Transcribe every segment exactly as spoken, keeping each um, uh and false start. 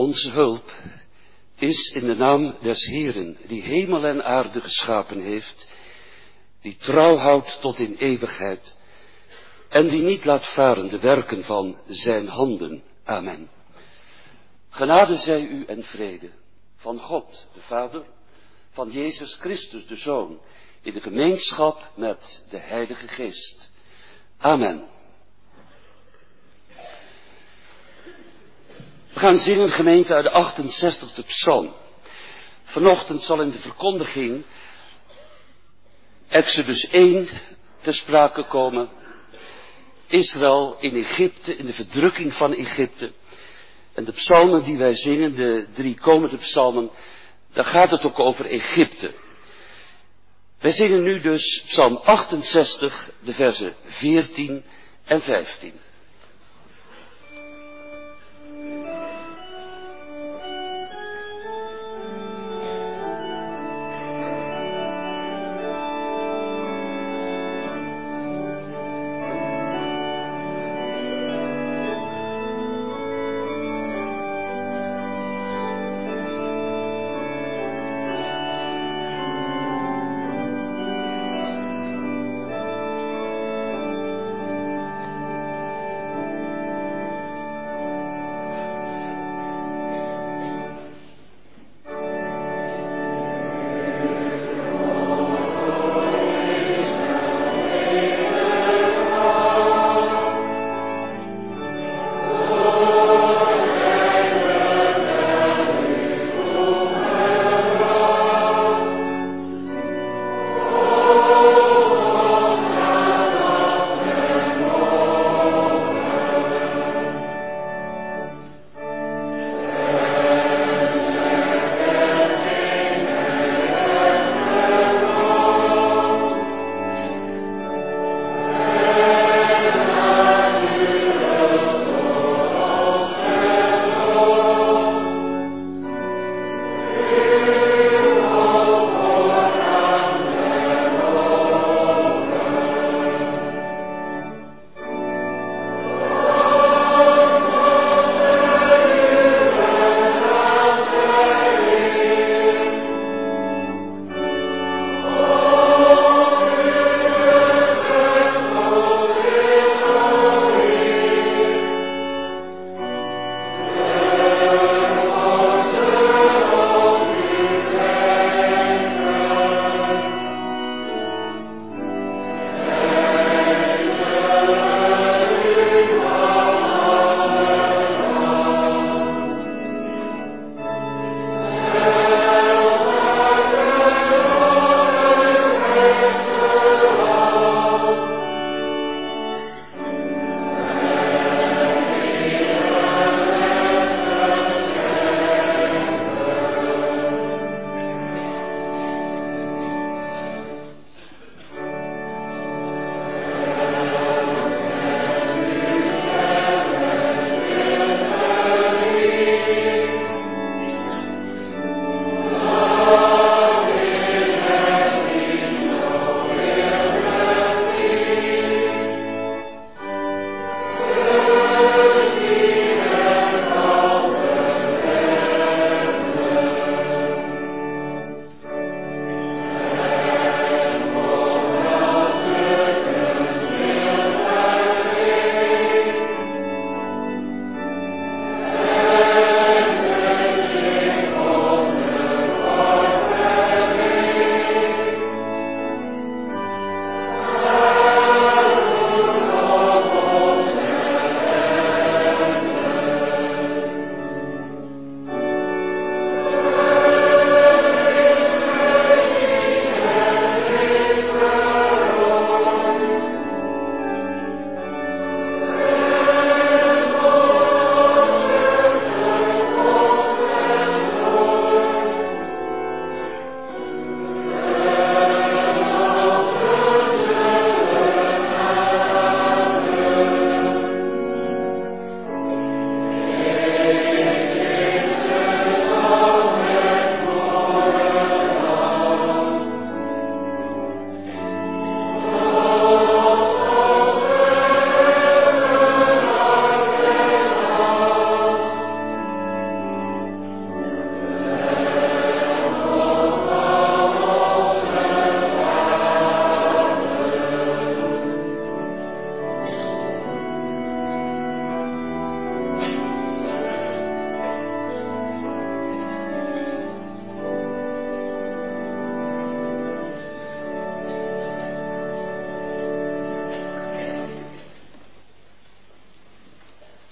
Onze hulp is in de naam des Heeren, die hemel en aarde geschapen heeft, die trouw houdt tot in eeuwigheid en die niet laat varen de werken van zijn handen. Amen. Genade zij u en vrede van God, de Vader, van Jezus Christus, de Zoon, in de gemeenschap met de Heilige Geest. Amen. We gaan zingen, gemeente, uit de achtenzestigste psalm. Vanochtend zal in de verkondiging Exodus één ter sprake komen. Israël in Egypte, in de verdrukking van Egypte. En de psalmen die wij zingen, de drie komende psalmen, daar gaat het ook over Egypte. Wij zingen nu dus psalm achtenzestig, de versen veertien en vijftien.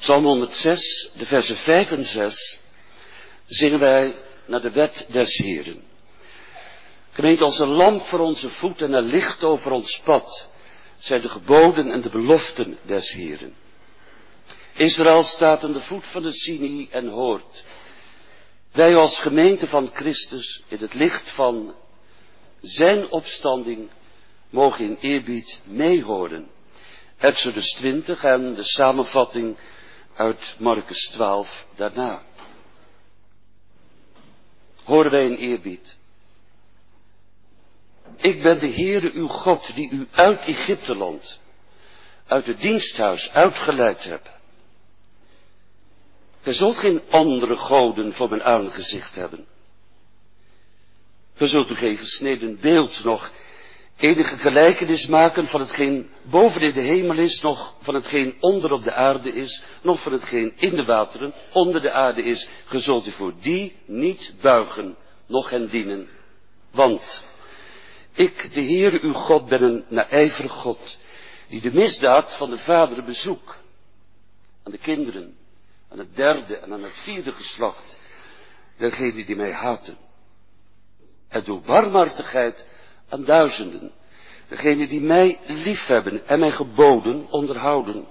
Psalm honderdzes, de versen vijf en zes, zingen wij naar de wet des Heeren. Gemeente, als een lamp voor onze voet en een licht over ons pad, zijn de geboden en de beloften des Heeren. Israël staat aan de voet van de Sinai en hoort. Wij als gemeente van Christus in het licht van zijn opstanding mogen in eerbied meehoren. Exodus twintig en de samenvatting uit Markus twaalf daarna. Horen wij in eerbied. Ik ben de Heere uw God die u uit Egypteland, uit het diensthuis uitgeleid heb. Gij zult geen andere goden voor mijn aangezicht hebben. Gij zult u geen gesneden beeld, nog enige gelijkenis maken van hetgeen boven in de hemel is, nog van hetgeen onder op de aarde is, nog van hetgeen in de wateren onder de aarde is. Gij zult u voor die niet buigen, noch hen dienen. Want ik, de Heere uw God, ben een naijverig God, die de misdaad van de vaderen bezoek, aan de kinderen, aan het derde en aan het vierde geslacht, dergenen die mij haten. En doe barmhartigheid aan duizenden, degenen die mij liefhebben en mijn geboden onderhouden.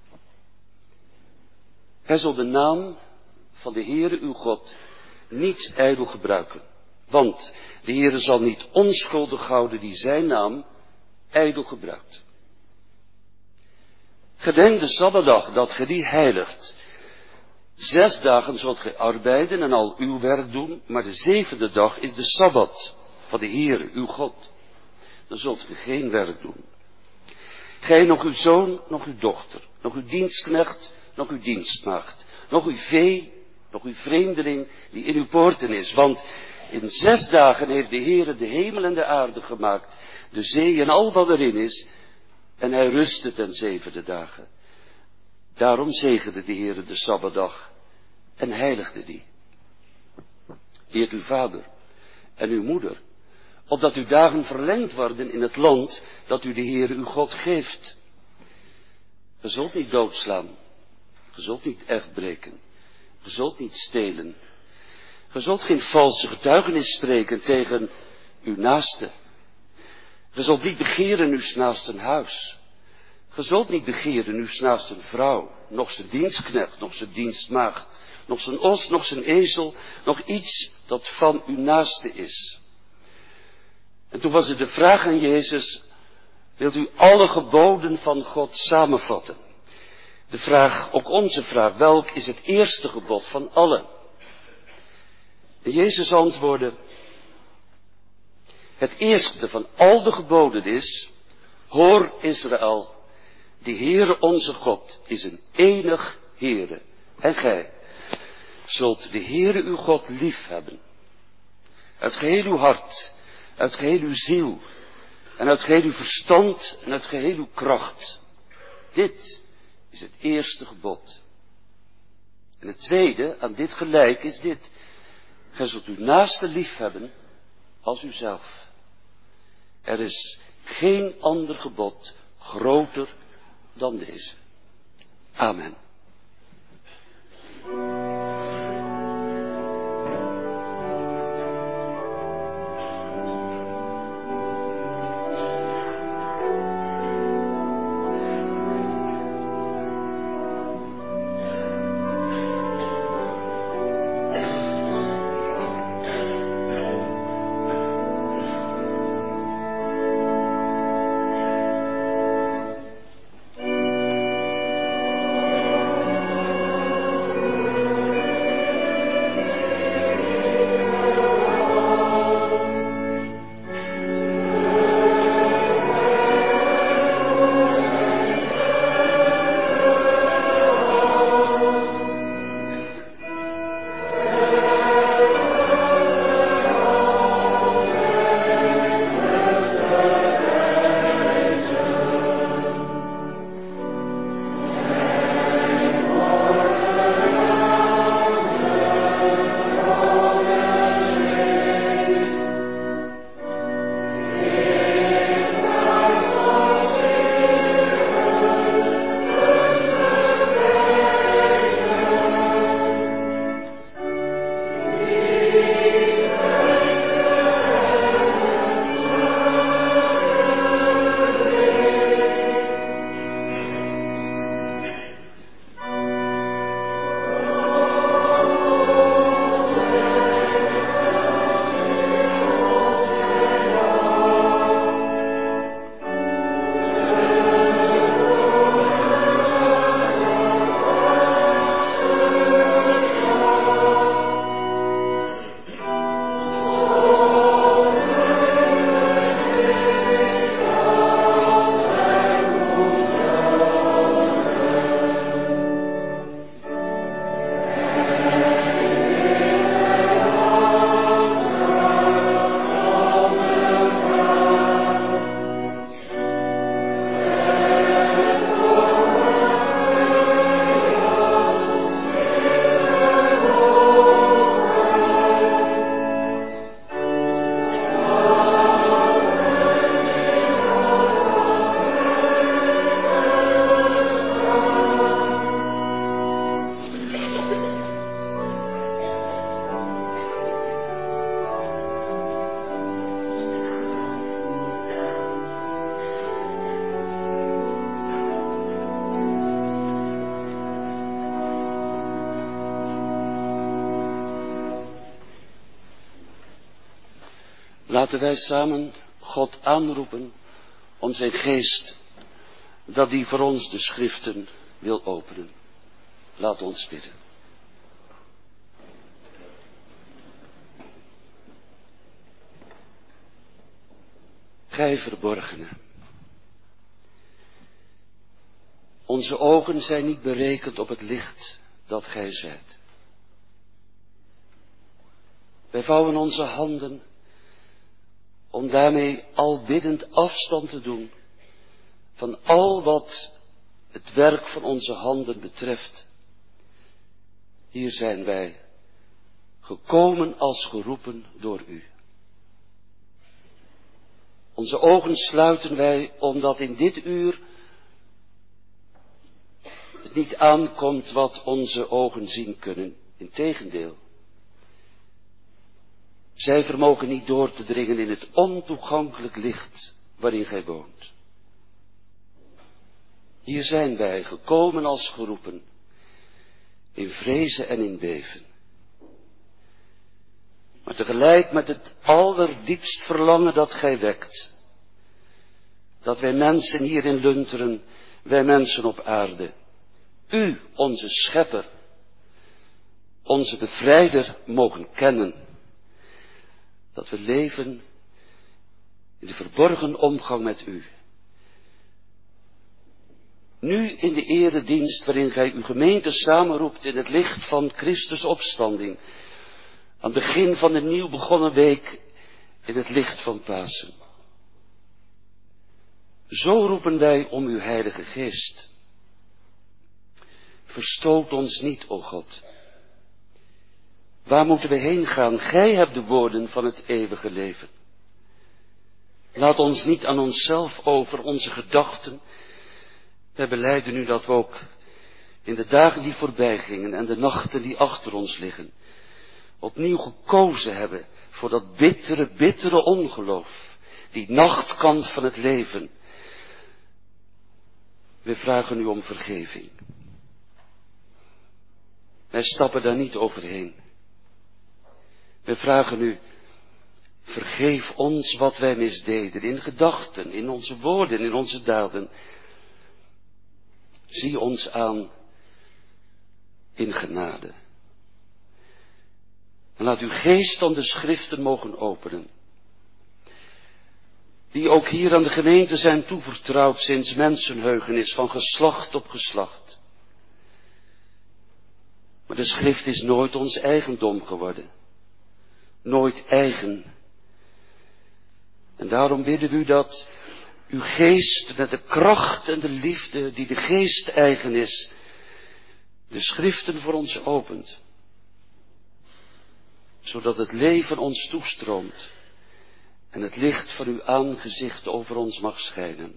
Gij zult de naam van de Heere uw God niet ijdel gebruiken, want de Heere zal niet onschuldig houden die zijn naam ijdel gebruikt. Gedenk de Sabbatdag dat ge die heiligt. Zes dagen zult gij arbeiden en al uw werk doen, maar de zevende dag is de Sabbat van de Heere uw God. Dan zult ge geen werk doen. Gij, nog uw zoon, nog uw dochter, nog uw dienstknecht, nog uw dienstmaagd, nog uw vee, nog uw vreemdeling die in uw poorten is. Want in zes dagen heeft de Heere de hemel en de aarde gemaakt, de zee en al wat erin is, en hij rustte ten zevende dagen. Daarom zegende de Heere de Sabbatdag en heiligde die. Eert uw vader en uw moeder, opdat uw dagen verlengd worden in het land dat u de Heere uw God geeft. Ge zult niet doodslaan, ge zult niet echt breken, ge zult niet stelen, ge zult geen valse getuigenis spreken tegen uw naaste. Ge zult niet begeren uw naasten huis. Ge zult niet begeren uw naasten vrouw, nog zijn dienstknecht, nog zijn dienstmaagd, nog zijn os, nog zijn ezel, nog iets dat van uw naaste is. En toen was er de vraag aan Jezus, wilt u alle geboden van God samenvatten? De vraag, ook onze vraag, welk is het eerste gebod van allen? En Jezus antwoordde, het eerste van al de geboden is, hoor Israël, de Heere onze God is een enig Heere. En gij zult de Heere uw God lief hebben. Uit geheel uw hart, uit geheel uw ziel, en uit geheel uw verstand, en uit geheel uw kracht. Dit is het eerste gebod. En het tweede, aan dit gelijk, is dit. Gij zult uw naaste lief hebben als uzelf. Er is geen ander gebod groter dan deze. Amen. Laten wij samen God aanroepen om zijn geest, dat die voor ons de schriften wil openen. Laat ons bidden. Gij verborgene. Onze ogen zijn niet berekend op het licht dat gij zijt. Wij vouwen onze handen om daarmee al biddend afstand te doen van al wat het werk van onze handen betreft. Hier zijn wij, gekomen als geroepen door u. Onze ogen sluiten wij, omdat in dit uur het niet aankomt wat onze ogen zien kunnen. Integendeel. Zij vermogen niet door te dringen in het ontoegankelijk licht waarin gij woont. Hier zijn wij, gekomen als geroepen, in vrezen en in beven. Maar tegelijk met het allerdiepst verlangen dat gij wekt. Dat wij mensen hier in Lunteren, wij mensen op aarde, u, onze schepper, onze bevrijder, mogen kennen. Dat we leven in de verborgen omgang met u. Nu in de eredienst waarin gij uw gemeente samenroept in het licht van Christus opstanding. Aan het begin van de nieuw begonnen week in het licht van Pasen. Zo roepen wij om uw Heilige Geest. Verstoot ons niet, o God. Waar moeten we heen gaan? Gij hebt de woorden van het eeuwige leven. Laat ons niet aan onszelf over, onze gedachten. Wij belijden nu dat we ook in de dagen die voorbij gingen en de nachten die achter ons liggen, opnieuw gekozen hebben voor dat bittere, bittere ongeloof, die nachtkant van het leven. We vragen u om vergeving. Wij stappen daar niet overheen. We vragen u, vergeef ons wat wij misdeden, in gedachten, in onze woorden, in onze daden. Zie ons aan in genade. En laat uw geest dan de schriften mogen openen. Die ook hier aan de gemeente zijn toevertrouwd sinds mensenheugenis, van geslacht op geslacht. Maar de schrift is nooit ons eigendom geworden. Nooit eigen. En daarom bidden we u dat uw geest met de kracht en de liefde die de geest eigen is, de schriften voor ons opent. Zodat het leven ons toestroomt en het licht van uw aangezicht over ons mag schijnen.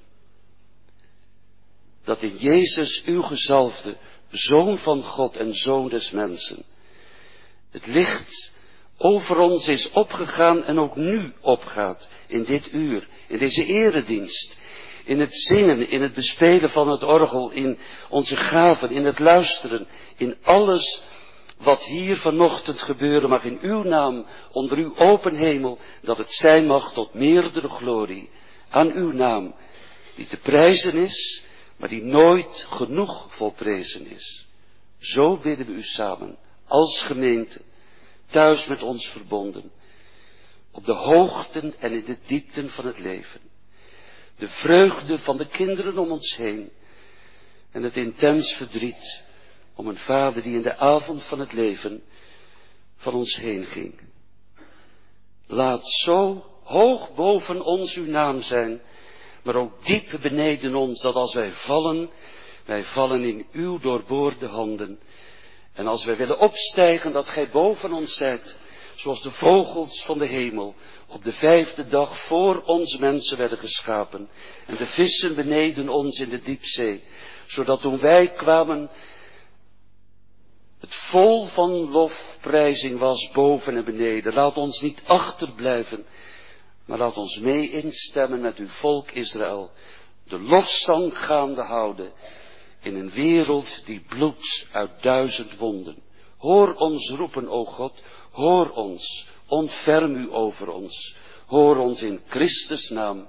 Dat in Jezus, uw gezalfde, Zoon van God en Zoon des mensen, het licht over ons is opgegaan en ook nu opgaat in dit uur, in deze eredienst, in het zingen, in het bespelen van het orgel, in onze gaven, in het luisteren, in alles wat hier vanochtend gebeuren mag in uw naam, onder uw open hemel, dat het zijn mag tot meerdere glorie aan uw naam, die te prijzen is, maar die nooit genoeg volprezen is. Zo bidden we u samen, als gemeente, thuis met ons verbonden, op de hoogten en in de diepten van het leven. De vreugde van de kinderen om ons heen en het intens verdriet om een vader die in de avond van het leven van ons heen ging. Laat zo hoog boven ons uw naam zijn, maar ook diep beneden ons, dat als wij vallen, wij vallen in uw doorboorde handen. En als wij willen opstijgen, dat gij boven ons zijt, zoals de vogels van de hemel, op de vijfde dag voor ons mensen werden geschapen, en de vissen beneden ons in de diepzee, zodat toen wij kwamen, het vol van lofprijzing was boven en beneden. Laat ons niet achterblijven, maar laat ons mee instemmen met uw volk Israël, de lofzang gaande houden in een wereld die bloedt uit duizend wonden. Hoor ons roepen, o God, hoor ons, ontferm u over ons. Hoor ons in Christus naam.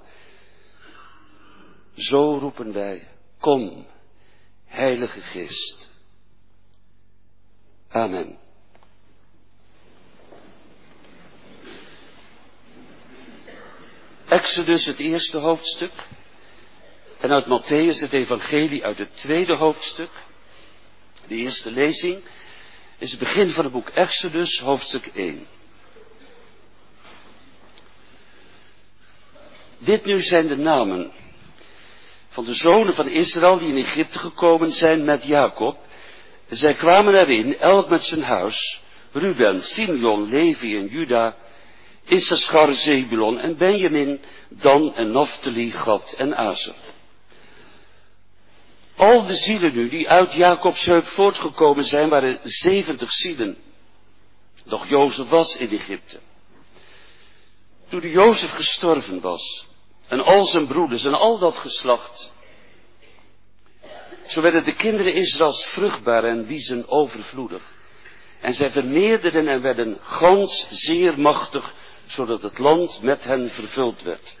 Zo roepen wij, kom, Heilige Geest. Amen. Exodus het eerste hoofdstuk. En uit Mattheüs het evangelie uit het tweede hoofdstuk. De eerste lezing is het begin van het boek Exodus, hoofdstuk één. Dit nu zijn de namen van de zonen van Israël die in Egypte gekomen zijn met Jacob. Zij kwamen erin, elk met zijn huis, Ruben, Simeon, Levi en Juda, Issachar, Zebulon en Benjamin, Dan en Naphtali, Gad en Aser. Al de zielen nu die uit Jacobs heup voortgekomen zijn, waren zeventig zielen. Doch Jozef was in Egypte. Toen de Jozef gestorven was, en al zijn broeders en al dat geslacht, zo werden de kinderen Israëls vruchtbaar en wiezen overvloedig. En zij vermeerderden en werden gans zeer machtig, zodat het land met hen vervuld werd.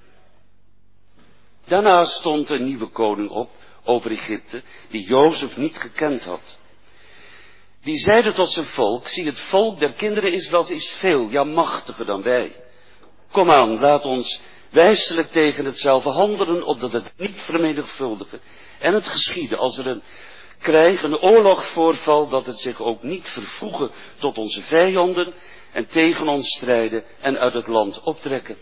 Daarna stond een nieuwe koning op over Egypte, die Jozef niet gekend had. Die zeide tot zijn volk, zie, het volk der kinderen Israëls is veel, ja machtiger dan wij. Kom aan, laat ons wijselijk tegen hetzelfde handelen, opdat het niet vermenigvuldigen. En het geschieden, als er een krijg, een oorlog voorvalt, dat het zich ook niet vervoegen tot onze vijanden en tegen ons strijden en uit het land optrekken.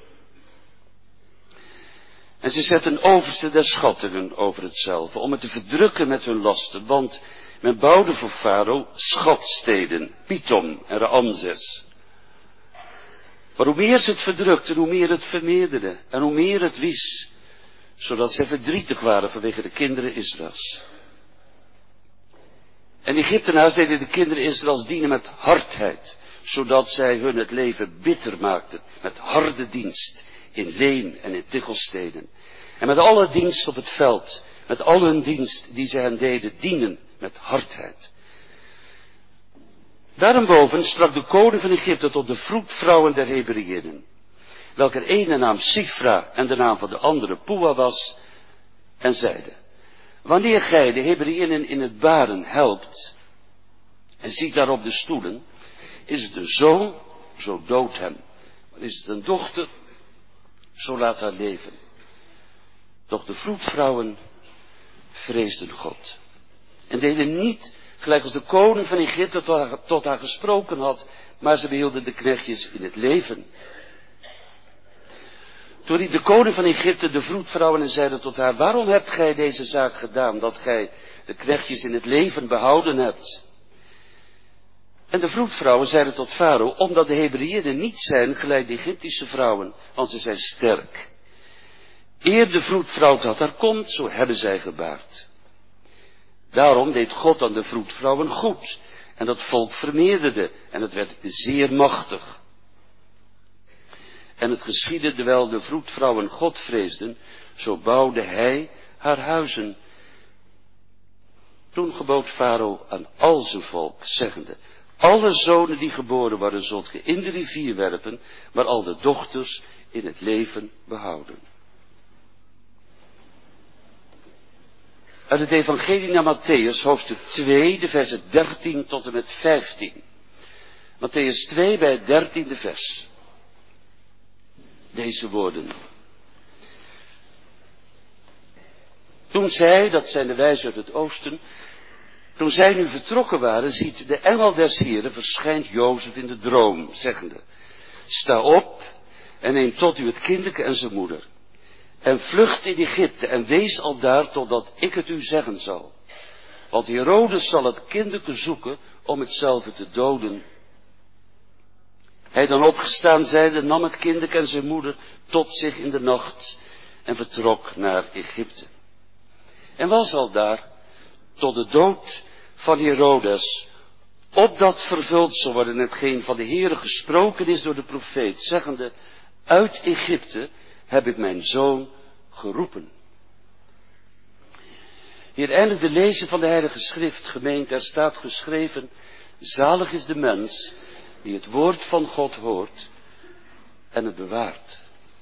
En ze zetten overste der schattingen over hetzelfde, om het te verdrukken met hun lasten, want men bouwde voor Farao schatsteden, Pithom en Ramses. Maar hoe meer ze het verdrukten, hoe meer het vermeerderde en hoe meer het wies, zodat zij verdrietig waren vanwege de kinderen Israëls. En de Egyptenaars deden de kinderen Israëls dienen met hardheid, zodat zij hun het leven bitter maakten, met harde dienst, in leem en in tichelstenen. En met alle dienst op het veld, met al hun dienst die zij hen deden, dienen met hardheid. Daarenboven sprak de koning van Egypte tot de vroedvrouwen der Hebreeënen, welker ene naam Sifra en de naam van de andere Pua was, en zeide, wanneer gij de Hebreeënen in het baren helpt, en ziet daarop de stoelen, is het een zoon, zo dood hem. Maar is het een dochter, zo laat haar leven. Doch de vroedvrouwen vreesden God. En deden niet gelijk als de koning van Egypte tot haar, tot haar gesproken had, maar ze behielden de knechtjes in het leven. Toen riep de koning van Egypte de vroedvrouwen en zeide tot haar, waarom hebt gij deze zaak gedaan, dat gij de knechtjes in het leven behouden hebt? En de vroedvrouwen zeiden tot Farao, omdat de Hebreeënen niet zijn gelijk de Egyptische vrouwen, want ze zijn sterk. Eer de vroedvrouw tot haar komt, zo hebben zij gebaard. Daarom deed God aan de vroedvrouwen goed, en dat volk vermeerderde, en het werd zeer machtig. En het geschiedde, terwijl de vroedvrouwen God vreesden, zo bouwde hij haar huizen. Toen gebood Farao aan al zijn volk, zeggende, alle zonen die geboren worden, zult ge in de rivier werpen, maar al de dochters in het leven behouden. Uit het evangelie naar Mattheüs, hoofdstuk twee, de versen dertien tot en met vijftien. Mattheüs twee bij het dertiende vers. Deze woorden. Toen zij, dat zijn de wijzen uit het oosten, toen zij nu vertrokken waren, ziet de engel des Heren verschijnt Jozef in de droom, zeggende, sta op en neem tot u het kindeke en zijn moeder. En vlucht in Egypte en wees al daar totdat ik het u zeggen zal. Want Herodes zal het kindeke zoeken om hetzelfde te doden. Hij dan opgestaan zijde, nam het kindeke en zijn moeder tot zich in de nacht en vertrok naar Egypte. En was al daar tot de dood van Herodes, opdat vervuld zal worden hetgeen van de Heere gesproken is door de profeet, zeggende, uit Egypte heb ik mijn zoon geroepen. Hier eindigt de lezing van de Heilige Schrift, gemeente, er staat geschreven, zalig is de mens die het woord van God hoort en het bewaart.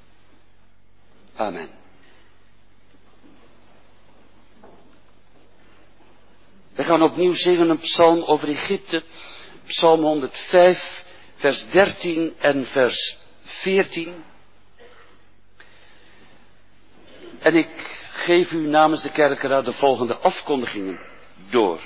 Amen. We gaan opnieuw zingen een psalm over Egypte. Psalm honderdvijf, vers dertien en vers veertien. En ik geef u namens de kerkenraad de volgende afkondigingen door.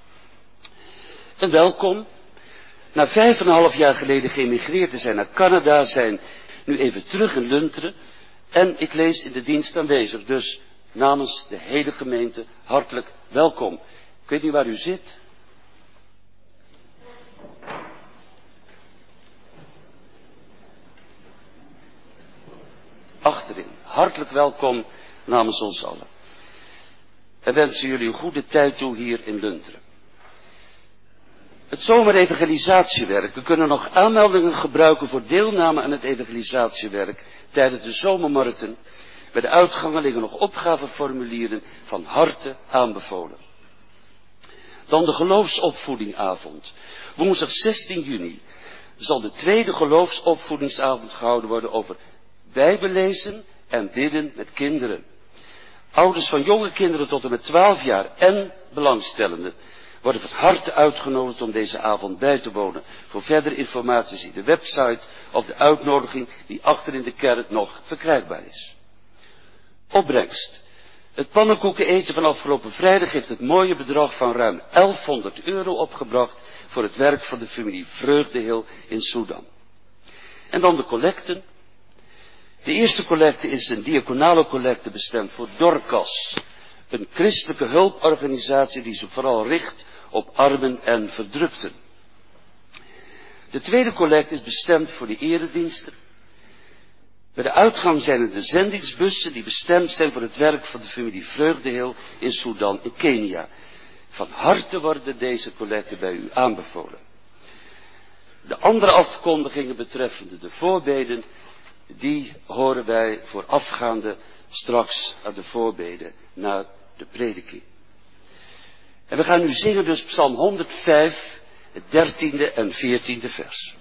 En welkom. Na vijf en een half jaar geleden geëmigreerd te zijn naar Canada, zijn nu even terug in Lunteren. En ik lees in de dienst aanwezig. Dus namens de hele gemeente hartelijk welkom. Ik weet niet waar u zit. Achterin. Hartelijk welkom namens ons allen. En wensen jullie een goede tijd toe hier in Lunteren. Het zomerevangelisatiewerk. We kunnen nog aanmeldingen gebruiken voor deelname aan het evangelisatiewerk tijdens de zomermarkten. Bij de uitgangen liggen nog opgaveformulieren, van harte aanbevolen. Dan de geloofsopvoedingavond. Woensdag zestien juni zal de tweede geloofsopvoedingsavond gehouden worden over bijbellezen en bidden met kinderen. Ouders van jonge kinderen tot en met twaalf jaar en belangstellenden worden van harte uitgenodigd om deze avond bij te wonen. Voor verdere informatie zie de website of de uitnodiging die achter in de kerk nog verkrijgbaar is. Opbrengst. Het pannenkoeken eten van afgelopen vrijdag heeft het mooie bedrag van ruim elfhonderd euro opgebracht voor het werk van de familie Vreugdehil in Sudan. En dan de collecten. De eerste collecte is een diaconale collecte bestemd voor Dorcas. Een christelijke hulporganisatie die zich vooral richt op armen en verdrukten. De tweede collecte is bestemd voor de erediensten. Bij de uitgang zijn er de zendingsbussen die bestemd zijn voor het werk van de familie Vreugdehil in Sudan en Kenia. Van harte worden deze collecten bij u aanbevolen. De andere afkondigingen betreffende de voorbeden, die horen wij voorafgaande straks aan de voorbeden na de prediking. En we gaan nu zingen dus Psalm honderdvijf, het dertiende en veertiende vers.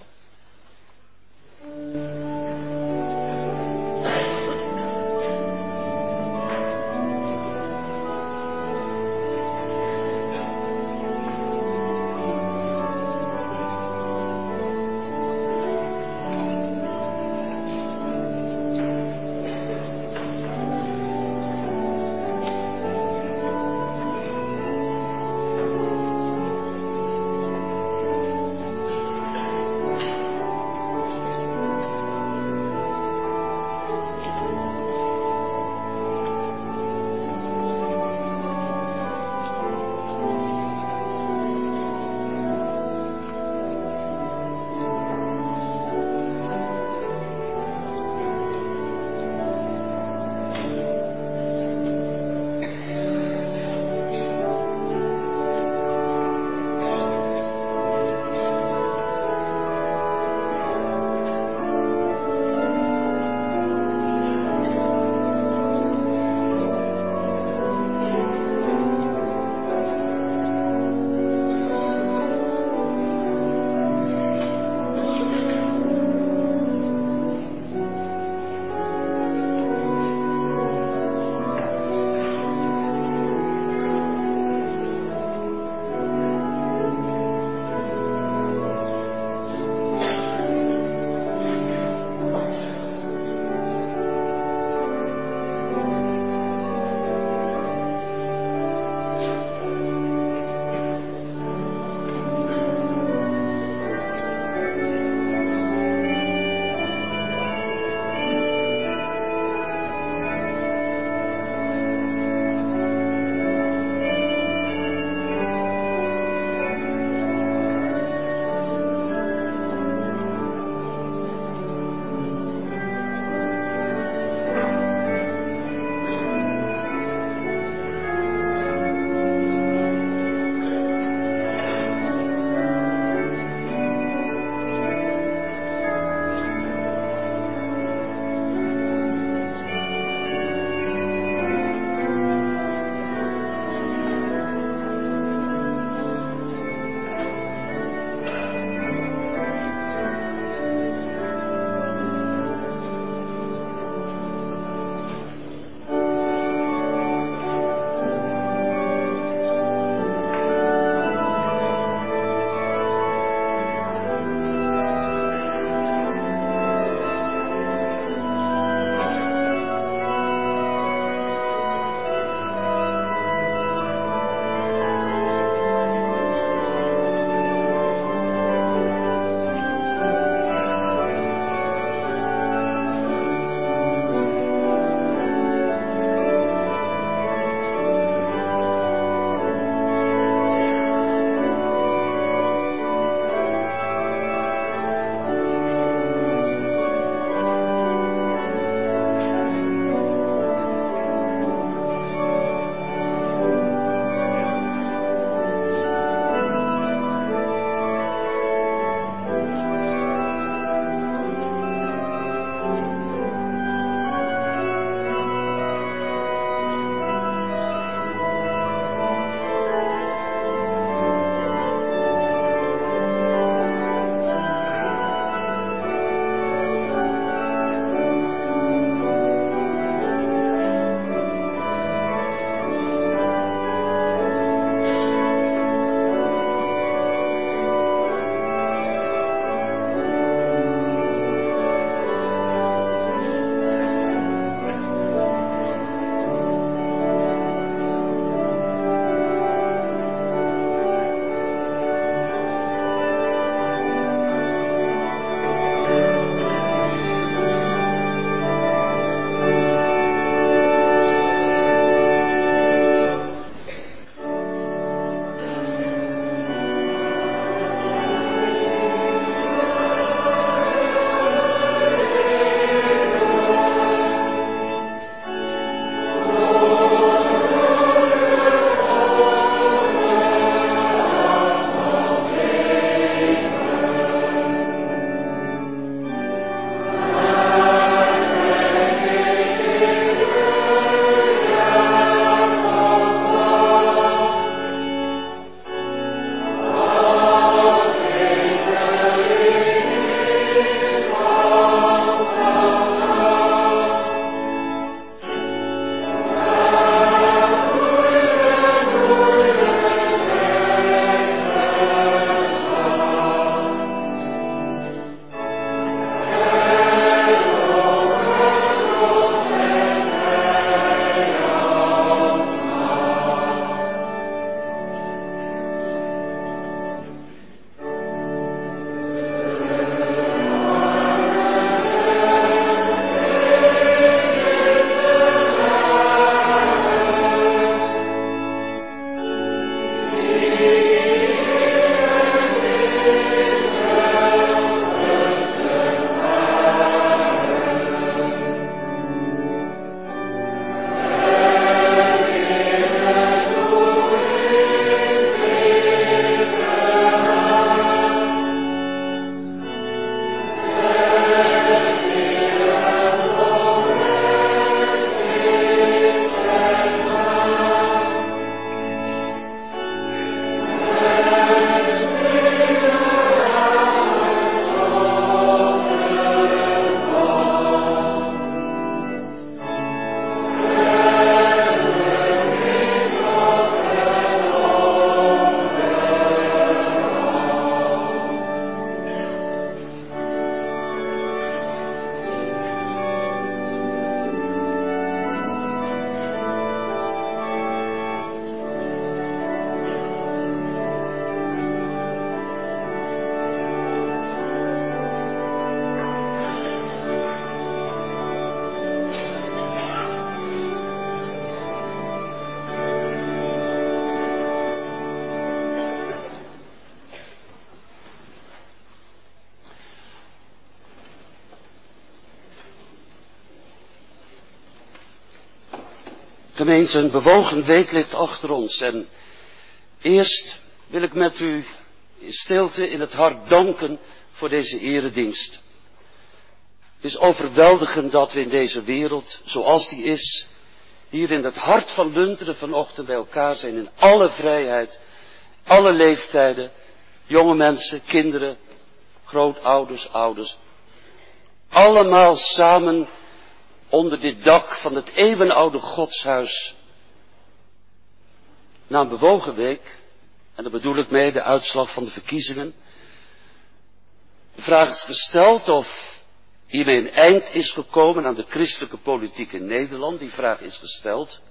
Gemeente, een bewogen week ligt achter ons en eerst wil ik met u in stilte in het hart danken voor deze eredienst. Het is overweldigend dat we in deze wereld, zoals die is, hier in het hart van Lunteren vanochtend bij elkaar zijn in alle vrijheid, alle leeftijden, jonge mensen, kinderen, grootouders, ouders. Allemaal samen onder dit dak van het eeuwenoude godshuis. Na een bewogen week, en daar bedoel ik mee de uitslag van de verkiezingen. De vraag is gesteld of hiermee een eind is gekomen aan de christelijke politiek in Nederland. Die vraag is gesteld.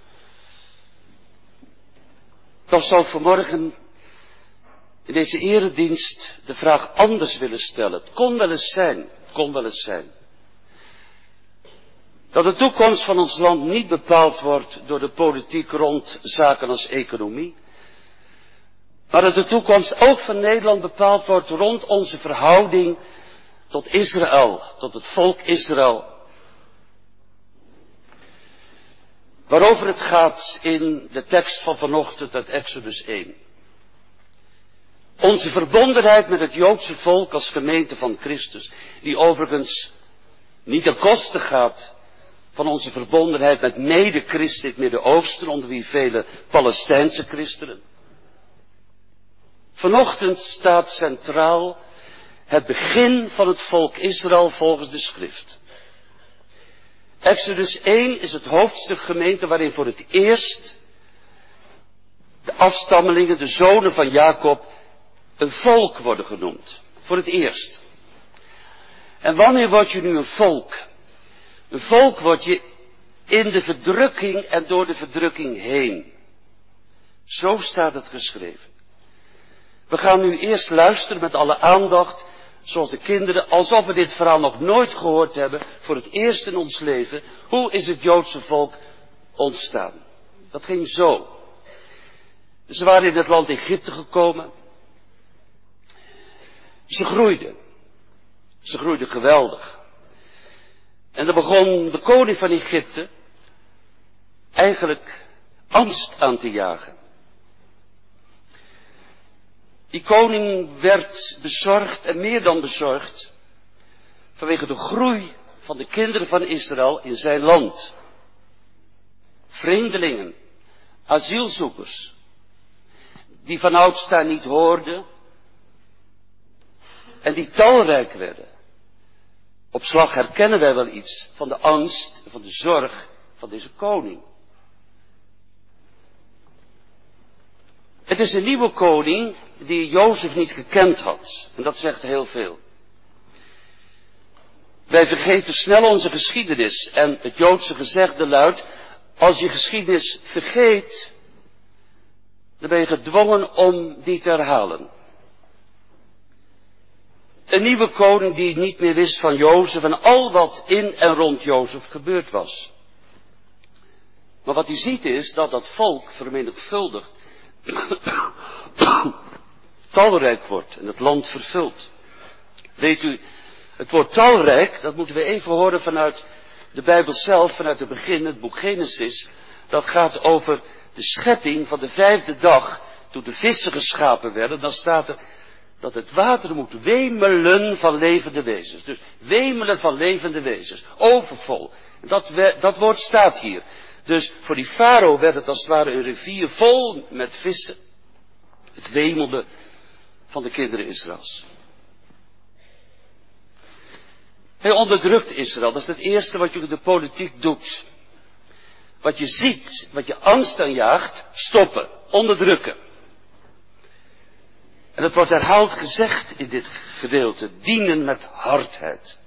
Toch zou ik vanmorgen in deze eredienst de vraag anders willen stellen. Het kon wel eens zijn, het kon wel eens zijn. Dat de toekomst van ons land niet bepaald wordt door de politiek rond zaken als economie. Maar dat de toekomst ook van Nederland bepaald wordt rond onze verhouding tot Israël, tot het volk Israël. Waarover het gaat in de tekst van vanochtend uit Exodus één. Onze verbondenheid met het Joodse volk als gemeente van Christus, die overigens niet ten koste gaat van onze verbondenheid met mede-christen in het Midden-Oosten, onder wie vele Palestijnse christenen. Vanochtend staat centraal het begin van het volk Israël volgens de schrift. Exodus één is het hoofdstuk gemeente waarin voor het eerst de afstammelingen, de zonen van Jacob, een volk worden genoemd. Voor het eerst. En wanneer word je nu een volk? Een volk word je in de verdrukking en door de verdrukking heen. Zo staat het geschreven. We gaan nu eerst luisteren met alle aandacht, zoals de kinderen, alsof we dit verhaal nog nooit gehoord hebben, voor het eerst in ons leven. Hoe is het Joodse volk ontstaan? Dat ging zo. Ze waren in het land Egypte gekomen. Ze groeiden. Ze groeiden geweldig. En dan begon de koning van Egypte eigenlijk angst aan te jagen. Die koning werd bezorgd en meer dan bezorgd vanwege de groei van de kinderen van Israël in zijn land. Vreemdelingen, asielzoekers, die vanouds daar niet hoorden en die talrijk werden. Op slag herkennen wij wel iets van de angst en van de zorg van deze koning. Het is een nieuwe koning die Jozef niet gekend had. En dat zegt heel veel. Wij vergeten snel onze geschiedenis. En het Joodse gezegde luidt, als je geschiedenis vergeet, dan ben je gedwongen om die te herhalen. Een nieuwe koning die niet meer wist van Jozef en al wat in en rond Jozef gebeurd was. Maar wat u ziet is dat dat volk vermenigvuldigd talrijk wordt en het land vervult. Weet u, het woord talrijk, dat moeten we even horen vanuit de Bijbel zelf, vanuit het begin, het boek Genesis. Dat gaat over de schepping van de vijfde dag, toen de vissen geschapen werden. Dan staat er dat het water moet wemelen van levende wezens. Dus wemelen van levende wezens, overvol. Dat, dat woord staat hier. Dus voor die farao werd het als het ware een rivier vol met vissen. Het wemelde van de kinderen Israëls. Hij onderdrukt Israël. Dat is het eerste wat je de politiek doet. Wat je ziet, wat je angst aanjaagt, stoppen, onderdrukken. En het wordt herhaald gezegd in dit gedeelte. Dienen met hardheid.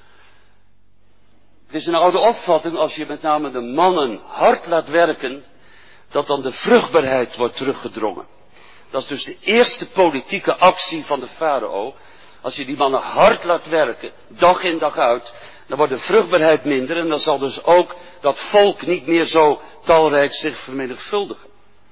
Het is een oude opvatting als je met name de mannen hard laat werken, dat dan de vruchtbaarheid wordt teruggedrongen. Dat is dus de eerste politieke actie van de farao. Als je die mannen hard laat werken, dag in dag uit, dan wordt de vruchtbaarheid minder en dan zal dus ook dat volk niet meer zo talrijk zich vermenigvuldigen.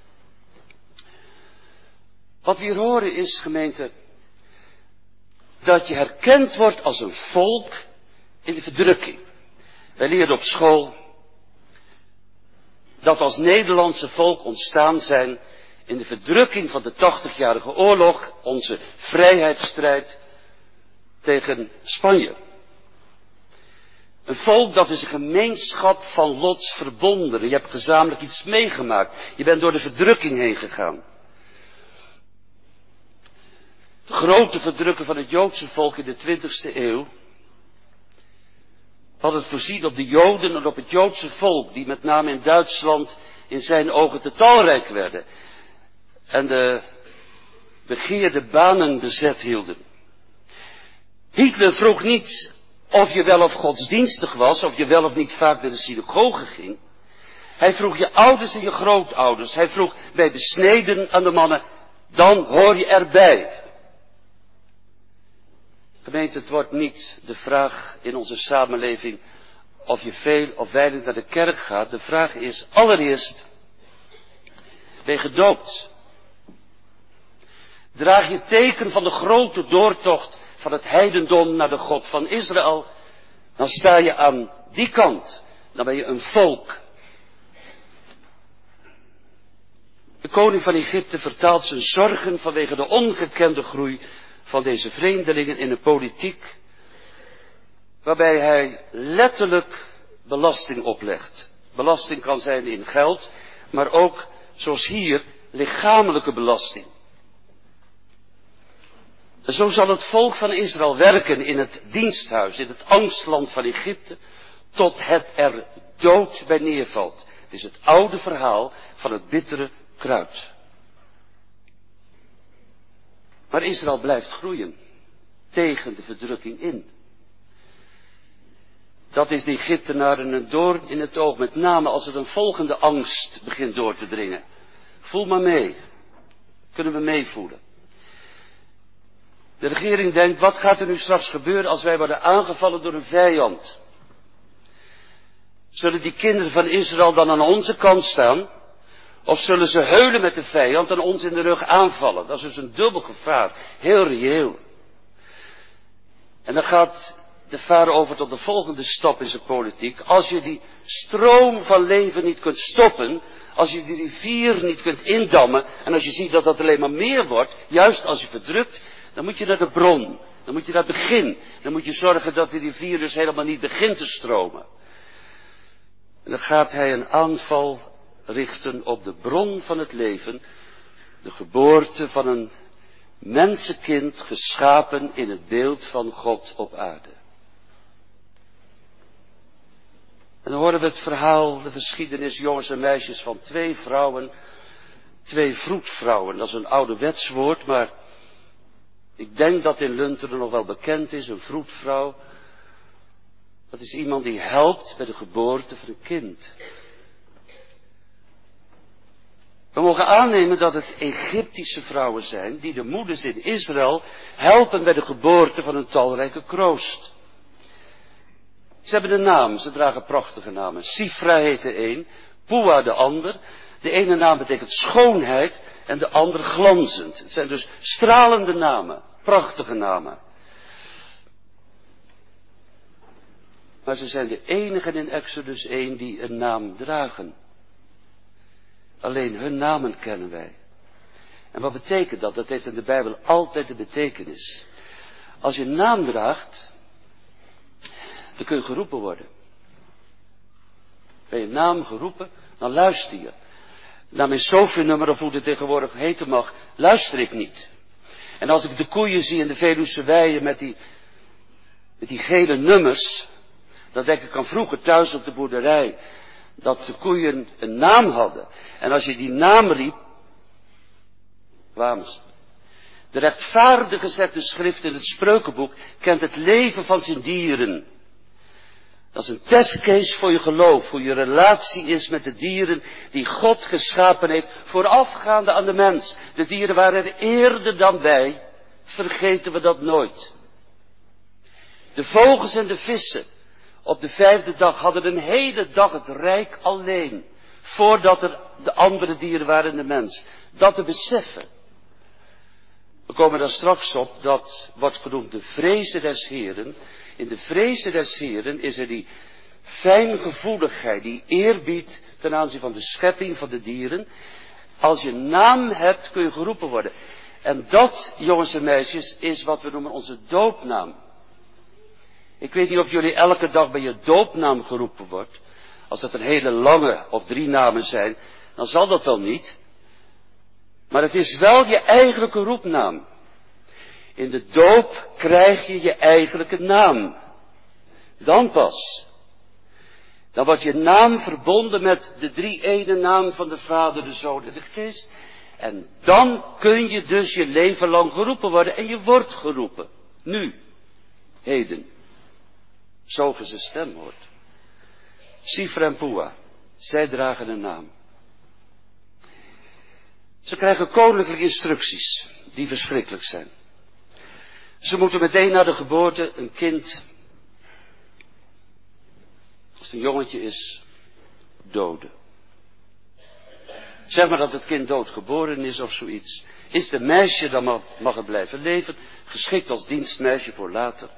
Wat we hier horen is, gemeente, dat je herkend wordt als een volk in de verdrukking. Wij leren op school dat als Nederlandse volk ontstaan zijn in de verdrukking van de tachtigjarige oorlog, onze vrijheidsstrijd tegen Spanje. Een volk dat is een gemeenschap van lots verbonden. Je hebt gezamenlijk iets meegemaakt. Je bent door de verdrukking heen gegaan. De grote verdrukken van het Joodse volk in de twintigste eeuw had het voorzien op de Joden en op het Joodse volk, die met name in Duitsland in zijn ogen te talrijk werden en de begeerde banen bezet hielden. Hitler vroeg niet of je wel of godsdienstig was, of je wel of niet vaak naar de synagoge ging. Hij vroeg je ouders en je grootouders. Hij vroeg bij besneden aan de mannen, dan hoor je erbij. Gemeente, het wordt niet de vraag in onze samenleving of je veel of weinig naar de kerk gaat. De vraag is allereerst, ben je gedoopt? Draag je teken van de grote doortocht van het heidendom naar de God van Israël, dan sta je aan die kant. Dan ben je een volk. De koning van Egypte vertaalt zijn zorgen vanwege de ongekende groei van deze vreemdelingen in een politiek waarbij hij letterlijk belasting oplegt. Belasting kan zijn in geld, maar ook, zoals hier, lichamelijke belasting. En zo zal het volk van Israël werken in het diensthuis, in het angstland van Egypte, tot het er dood bij neervalt. Het is het oude verhaal van het bittere kruid. Maar Israël blijft groeien, tegen de verdrukking in. Dat is de Egyptenaren een doorn in het oog, met name als er een volgende angst begint door te dringen. Voel maar mee, kunnen we meevoelen. De regering denkt, wat gaat er nu straks gebeuren als wij worden aangevallen door een vijand? Zullen die kinderen van Israël dan aan onze kant staan? Of zullen ze heulen met de vijand en ons in de rug aanvallen? Dat is dus een dubbel gevaar, heel reëel. En dan gaat de farao over tot de volgende stap in zijn politiek. Als je die stroom van leven niet kunt stoppen, als je die rivier niet kunt indammen, en als je ziet dat dat alleen maar meer wordt, juist als je verdrukt, dan moet je naar de bron, dan moet je naar het begin. Dan moet je zorgen dat die rivier dus helemaal niet begint te stromen. En dan gaat hij een aanval richten op de bron van het leven, de geboorte van een mensenkind geschapen in het beeld van God op aarde. En dan horen we het verhaal, de geschiedenis, jongens en meisjes, van twee vrouwen, twee vroedvrouwen. Dat is een ouderwets woord, maar ik denk dat in Lunteren nog wel bekend is, een vroedvrouw. Dat is iemand die helpt bij de geboorte van een kind. We mogen aannemen dat het Egyptische vrouwen zijn die de moeders in Israël helpen bij de geboorte van een talrijke kroost. Ze hebben een naam, ze dragen prachtige namen. Sifra heet de een, Pua de ander. De ene naam betekent schoonheid en de ander glanzend. Het zijn dus stralende namen, prachtige namen. Maar ze zijn de enigen in Exodus één die een naam dragen. Alleen hun namen kennen wij. En wat betekent dat? Dat heeft in de Bijbel altijd een betekenis. Als je een naam draagt, dan kun je geroepen worden. Ben je naam geroepen, dan luister je. Naar mijn Sofie-nummer, of hoe het tegenwoordig heten mag, luister ik niet. En als ik de koeien zie in de Veluwse weien met die, met die gele nummers, dan denk ik aan vroeger thuis op de boerderij, dat de koeien een naam hadden. En als je die naam riep, kwamen ze. De rechtvaardige, zegt de schrift in het Spreukenboek, kent het leven van zijn dieren. Dat is een testcase voor je geloof, hoe je relatie is met de dieren die God geschapen heeft, voorafgaande aan de mens. De dieren waren er eerder dan wij, vergeten we dat nooit. De vogels en de vissen op de vijfde dag hadden een hele dag het rijk alleen, voordat er de andere dieren waren en de mens. Dat te beseffen. We komen daar straks op, dat wordt genoemd de vrezen des Heren. In de vrezen des Heren is er die fijngevoeligheid, die eerbied ten aanzien van de schepping, van de dieren. Als je naam hebt, kun je geroepen worden. En dat, jongens en meisjes, is wat we noemen onze doopnaam. Ik weet niet of jullie elke dag bij je doopnaam geroepen wordt. Als dat een hele lange of drie namen zijn, dan zal dat wel niet. Maar het is wel je eigenlijke roepnaam. In de doop krijg je je eigenlijke naam. Dan pas. Dan wordt je naam verbonden met de drie-ene naam van de Vader, de Zoon en de Geest. En dan kun je dus je leven lang geroepen worden. En je wordt geroepen. Nu. Heden. Zo ge zijn stem hoort. Sifra en Pua. Zij dragen een naam. Ze krijgen koninklijke instructies. Die verschrikkelijk zijn. Ze moeten meteen na de geboorte een kind, als het een jongetje is, doden. Zeg maar dat het kind doodgeboren is of zoiets. Is het een meisje, dan mag, mag het blijven leven. Geschikt als dienstmeisje voor later.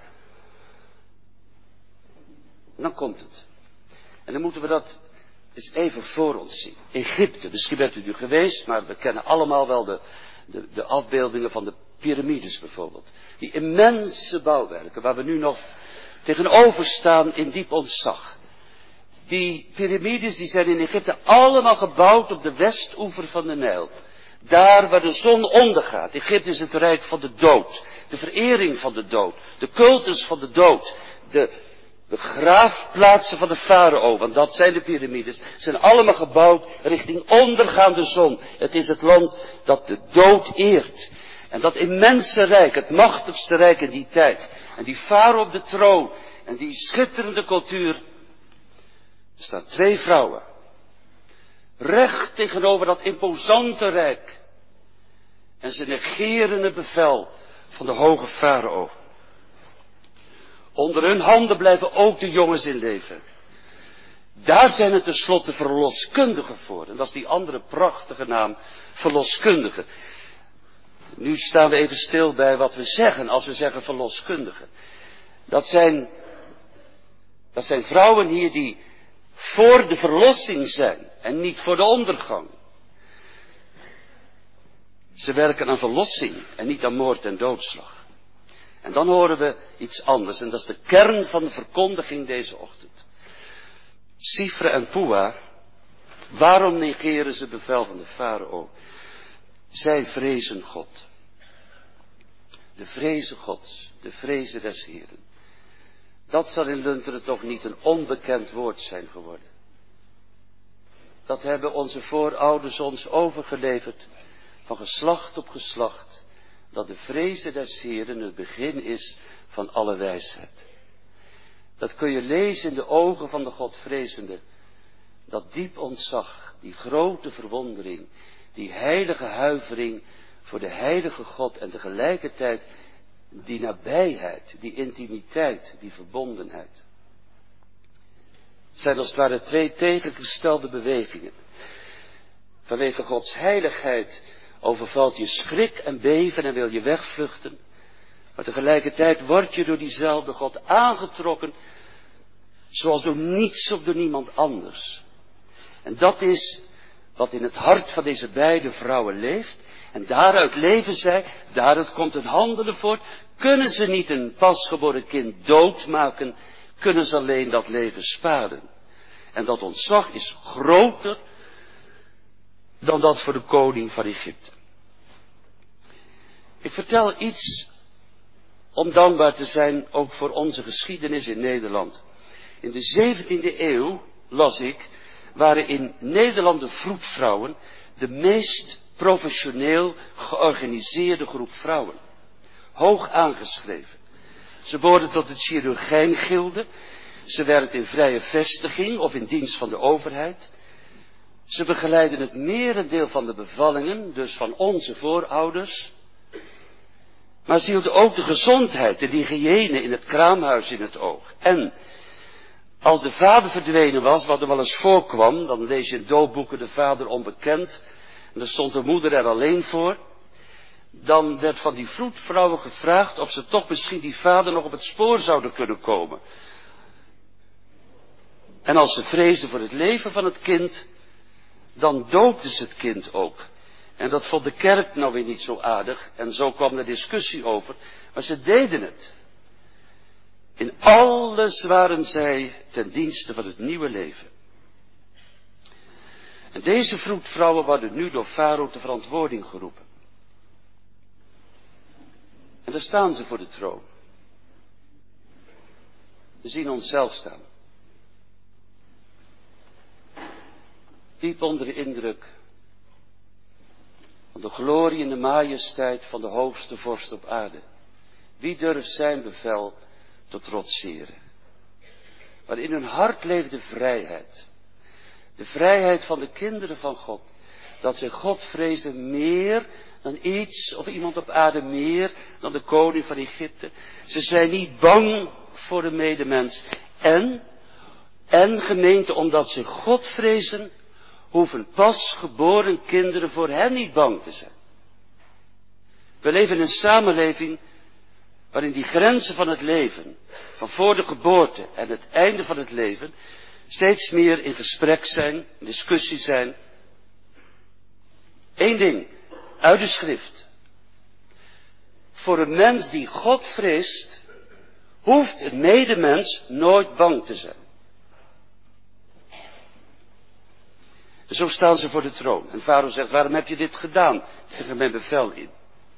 En dan komt het. En dan moeten we dat eens even voor ons zien. Egypte, misschien bent u er geweest, maar we kennen allemaal wel de, de, de afbeeldingen van de piramides bijvoorbeeld. Die immense bouwwerken waar we nu nog tegenover staan in diep ontzag. Die piramides die zijn in Egypte allemaal gebouwd op de westoever van de Nijl. Daar waar de zon ondergaat. Egypte is het rijk van de dood. De verering van de dood. De cultus van de dood. De begraafplaatsen van de farao. Want dat zijn de piramides. Zijn allemaal gebouwd richting ondergaande zon. Het is het land dat de dood eert. En dat immense rijk, het machtigste rijk in die tijd. En die farao op de troon. En die schitterende cultuur. Er staan twee vrouwen. Recht tegenover dat imposante rijk. En ze negeren het bevel van de hoge farao. Onder hun handen blijven ook de jongens in leven. Daar zijn het tenslotte verloskundigen voor. En dat is die andere prachtige naam, verloskundigen. Nu staan we even stil bij wat we zeggen als we zeggen verloskundigen. Dat zijn, dat zijn vrouwen hier die voor de verlossing zijn en niet voor de ondergang. Ze werken aan verlossing en niet aan moord en doodslag. En dan horen we iets anders en dat is de kern van de verkondiging deze ochtend. Sifra en Pua, waarom negeren ze het bevel van de farao? Zij vrezen God. De vrezen Gods, de vrezen des Heren. Dat zal in Lunteren toch niet een onbekend woord zijn geworden. Dat hebben onze voorouders ons overgeleverd van geslacht op geslacht. Dat de vrezen des Heren het begin is van alle wijsheid. Dat kun je lezen in de ogen van de Godvrezende. Dat diep ontzag, die grote verwondering, die heilige huivering voor de heilige God en tegelijkertijd die nabijheid, die intimiteit, die verbondenheid. Het zijn als het ware twee tegengestelde bewegingen. Vanwege Gods heiligheid overvalt je schrik en beven en wil je wegvluchten. Maar tegelijkertijd word je door diezelfde God aangetrokken, zoals door niets of door niemand anders. En dat is wat in het hart van deze beide vrouwen leeft. En daaruit leven zij, daaruit komt het handelen voort. Kunnen ze niet een pasgeboren kind doodmaken, kunnen ze alleen dat leven sparen. En dat ontzag is groter dan dat voor de koning van Egypte. Ik vertel iets om dankbaar te zijn ook voor onze geschiedenis in Nederland. In de zeventiende eeuw, las ik, waren in Nederland de vroedvrouwen de meest professioneel georganiseerde groep vrouwen. Hoog aangeschreven. Ze behoorden tot het chirurgijngilde. Ze werkten in vrije vestiging of in dienst van de overheid. Ze begeleiden het merendeel van de bevallingen, dus van onze voorouders. Maar ze hielden ook de gezondheid, de hygiëne in het kraamhuis in het oog. En als de vader verdwenen was, wat er wel eens voorkwam, dan lees je in doopboeken de vader onbekend. En dan stond de moeder er alleen voor. Dan werd van die vroedvrouwen gevraagd of ze toch misschien die vader nog op het spoor zouden kunnen komen. En als ze vreesden voor het leven van het kind, dan doopten ze het kind ook. En dat vond de kerk nou weer niet zo aardig. En zo kwam de discussie over. Maar ze deden het. In alles waren zij ten dienste van het nieuwe leven. En deze vroedvrouwen worden nu door Farao ter verantwoording geroepen. En daar staan ze voor de troon. We zien onszelf staan. Diep onder de indruk van de glorie en de majesteit van de hoogste vorst op aarde. Wie durft zijn bevel te trotseren? Maar in hun hart leefde vrijheid. De vrijheid van de kinderen van God. Dat ze God vrezen meer dan iets of iemand op aarde, meer dan de koning van Egypte. Ze zijn niet bang voor de medemens. En, en gemeente, omdat ze God vrezen, hoeven pas geboren kinderen voor hen niet bang te zijn. We leven in een samenleving waarin die grenzen van het leven, van voor de geboorte en het einde van het leven, steeds meer in gesprek zijn, in discussie zijn. Eén ding, uit de schrift. Voor een mens die God vreest, hoeft een medemens nooit bang te zijn. En zo staan ze voor de troon. En Farao zegt, waarom heb je dit gedaan? Tegen mijn bevel in.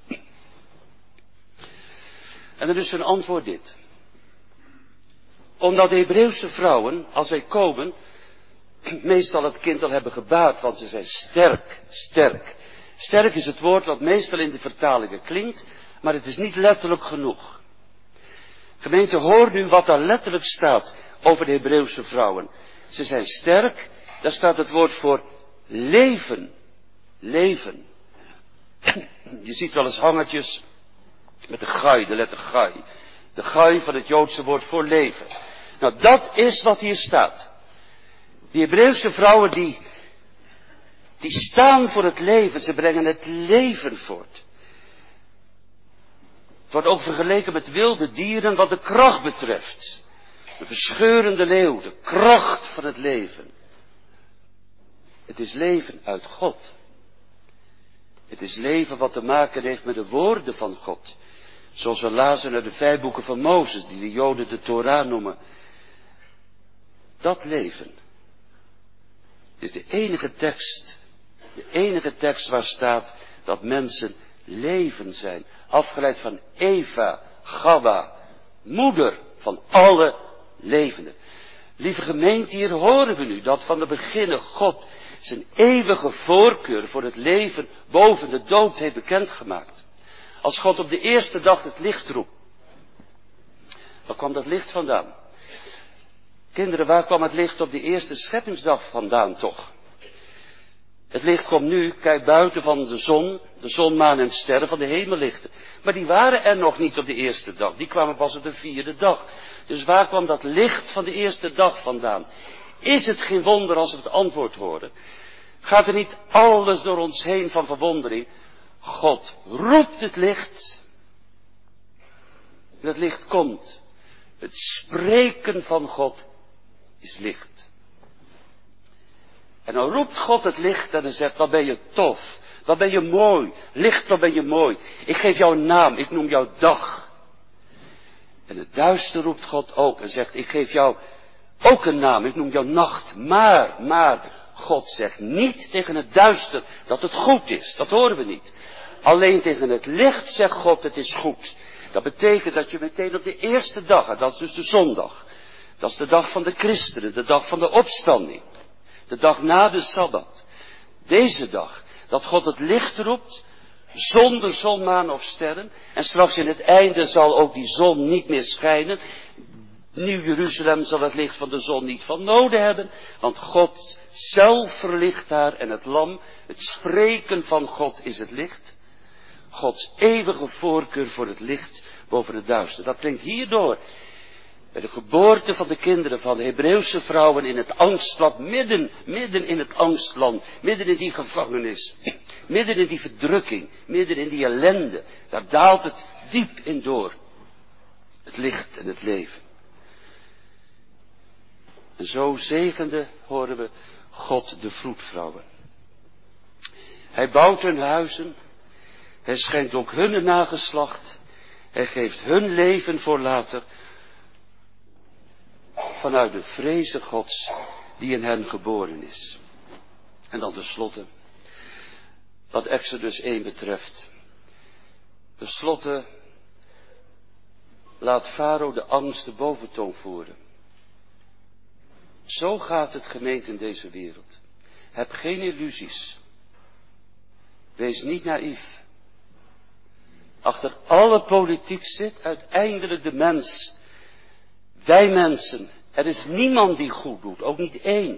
En dan is hun antwoord dit. Omdat de Hebreeuwse vrouwen, als wij komen, meestal het kind al hebben gebaard, want ze zijn sterk, sterk. Sterk is het woord wat meestal in de vertalingen klinkt, maar het is niet letterlijk genoeg. Gemeente, hoor nu wat daar letterlijk staat over de Hebreeuwse vrouwen. Ze zijn sterk, daar staat het woord voor leven. Leven. Je ziet wel eens hangertjes met de gai, de letter gai. De gai van het Joodse woord voor leven. Nou, dat is wat hier staat. Die Hebreeuwse vrouwen die, die staan voor het leven. Ze brengen het leven voort. Het wordt ook vergeleken met wilde dieren wat de kracht betreft. De verscheurende leeuw, de kracht van het leven. Het is leven uit God. Het is leven wat te maken heeft met de woorden van God. Zoals we lazen uit de vijf boeken van Mozes, die de Joden de Torah noemen. Dat leven is de enige tekst, de enige tekst waar staat dat mensen leven zijn. Afgeleid van Eva, Gawa, moeder van alle levenden. Lieve gemeente, hier horen we nu dat van de beginnen God zijn eeuwige voorkeur voor het leven boven de dood heeft bekendgemaakt. Als God op de eerste dag het licht roept. Waar kwam dat licht vandaan? Kinderen, waar kwam het licht op de eerste scheppingsdag vandaan toch? Het licht komt nu, kijk buiten van de zon, de zon, maan en sterren van de hemellichten. Maar die waren er nog niet op de eerste dag, die kwamen pas op de vierde dag. Dus waar kwam dat licht van de eerste dag vandaan? Is het geen wonder als we het antwoord horen? Gaat er niet alles door ons heen van verwondering? God roept het licht. En het licht komt. Het spreken van God is licht. En dan roept God het licht en dan zegt, wat ben je tof. Wat ben je mooi. Licht, wat ben je mooi. Ik geef jou een naam, ik noem jou dag. En het duister roept God ook en zegt, ik geef jou ook een naam, ik noem jou nacht. Maar, maar, God zegt niet tegen het duister dat het goed is. Dat horen we niet. Alleen tegen het licht zegt God, het is goed. Dat betekent dat je meteen op de eerste dag, en dat is dus de zondag. Dat is de dag van de christenen, de dag van de opstanding. De dag na de Sabbat. Deze dag, dat God het licht roept, zonder zon, maan of sterren. En straks in het einde zal ook die zon niet meer schijnen. Nieuw Jeruzalem zal het licht van de zon niet van nodig hebben. Want God zelf verlicht haar en het lam. Het spreken van God is het licht. Gods eeuwige voorkeur voor het licht boven het duister. Dat klinkt hierdoor. Bij de geboorte van de kinderen van de Hebreeuwse vrouwen in het angstland, midden, midden in het angstland, midden in die gevangenis, midden in die verdrukking, midden in die ellende, daar daalt het diep in door. Het licht en het leven. En zo zegende, horen we, God de vroedvrouwen. Hij bouwt hun huizen. Hij schenkt ook hun nageslacht. Hij geeft hun leven voor later. Vanuit de vreze Gods die in hen geboren is. En dan tenslotte, wat Exodus één betreft. Tenslotte laat Farao de angst de boventoon voeren. Zo gaat het, gemeente, in deze wereld. Heb geen illusies. Wees niet naïef. Achter alle politiek zit uiteindelijk de mens. Wij mensen. Er is niemand die goed doet, ook niet één.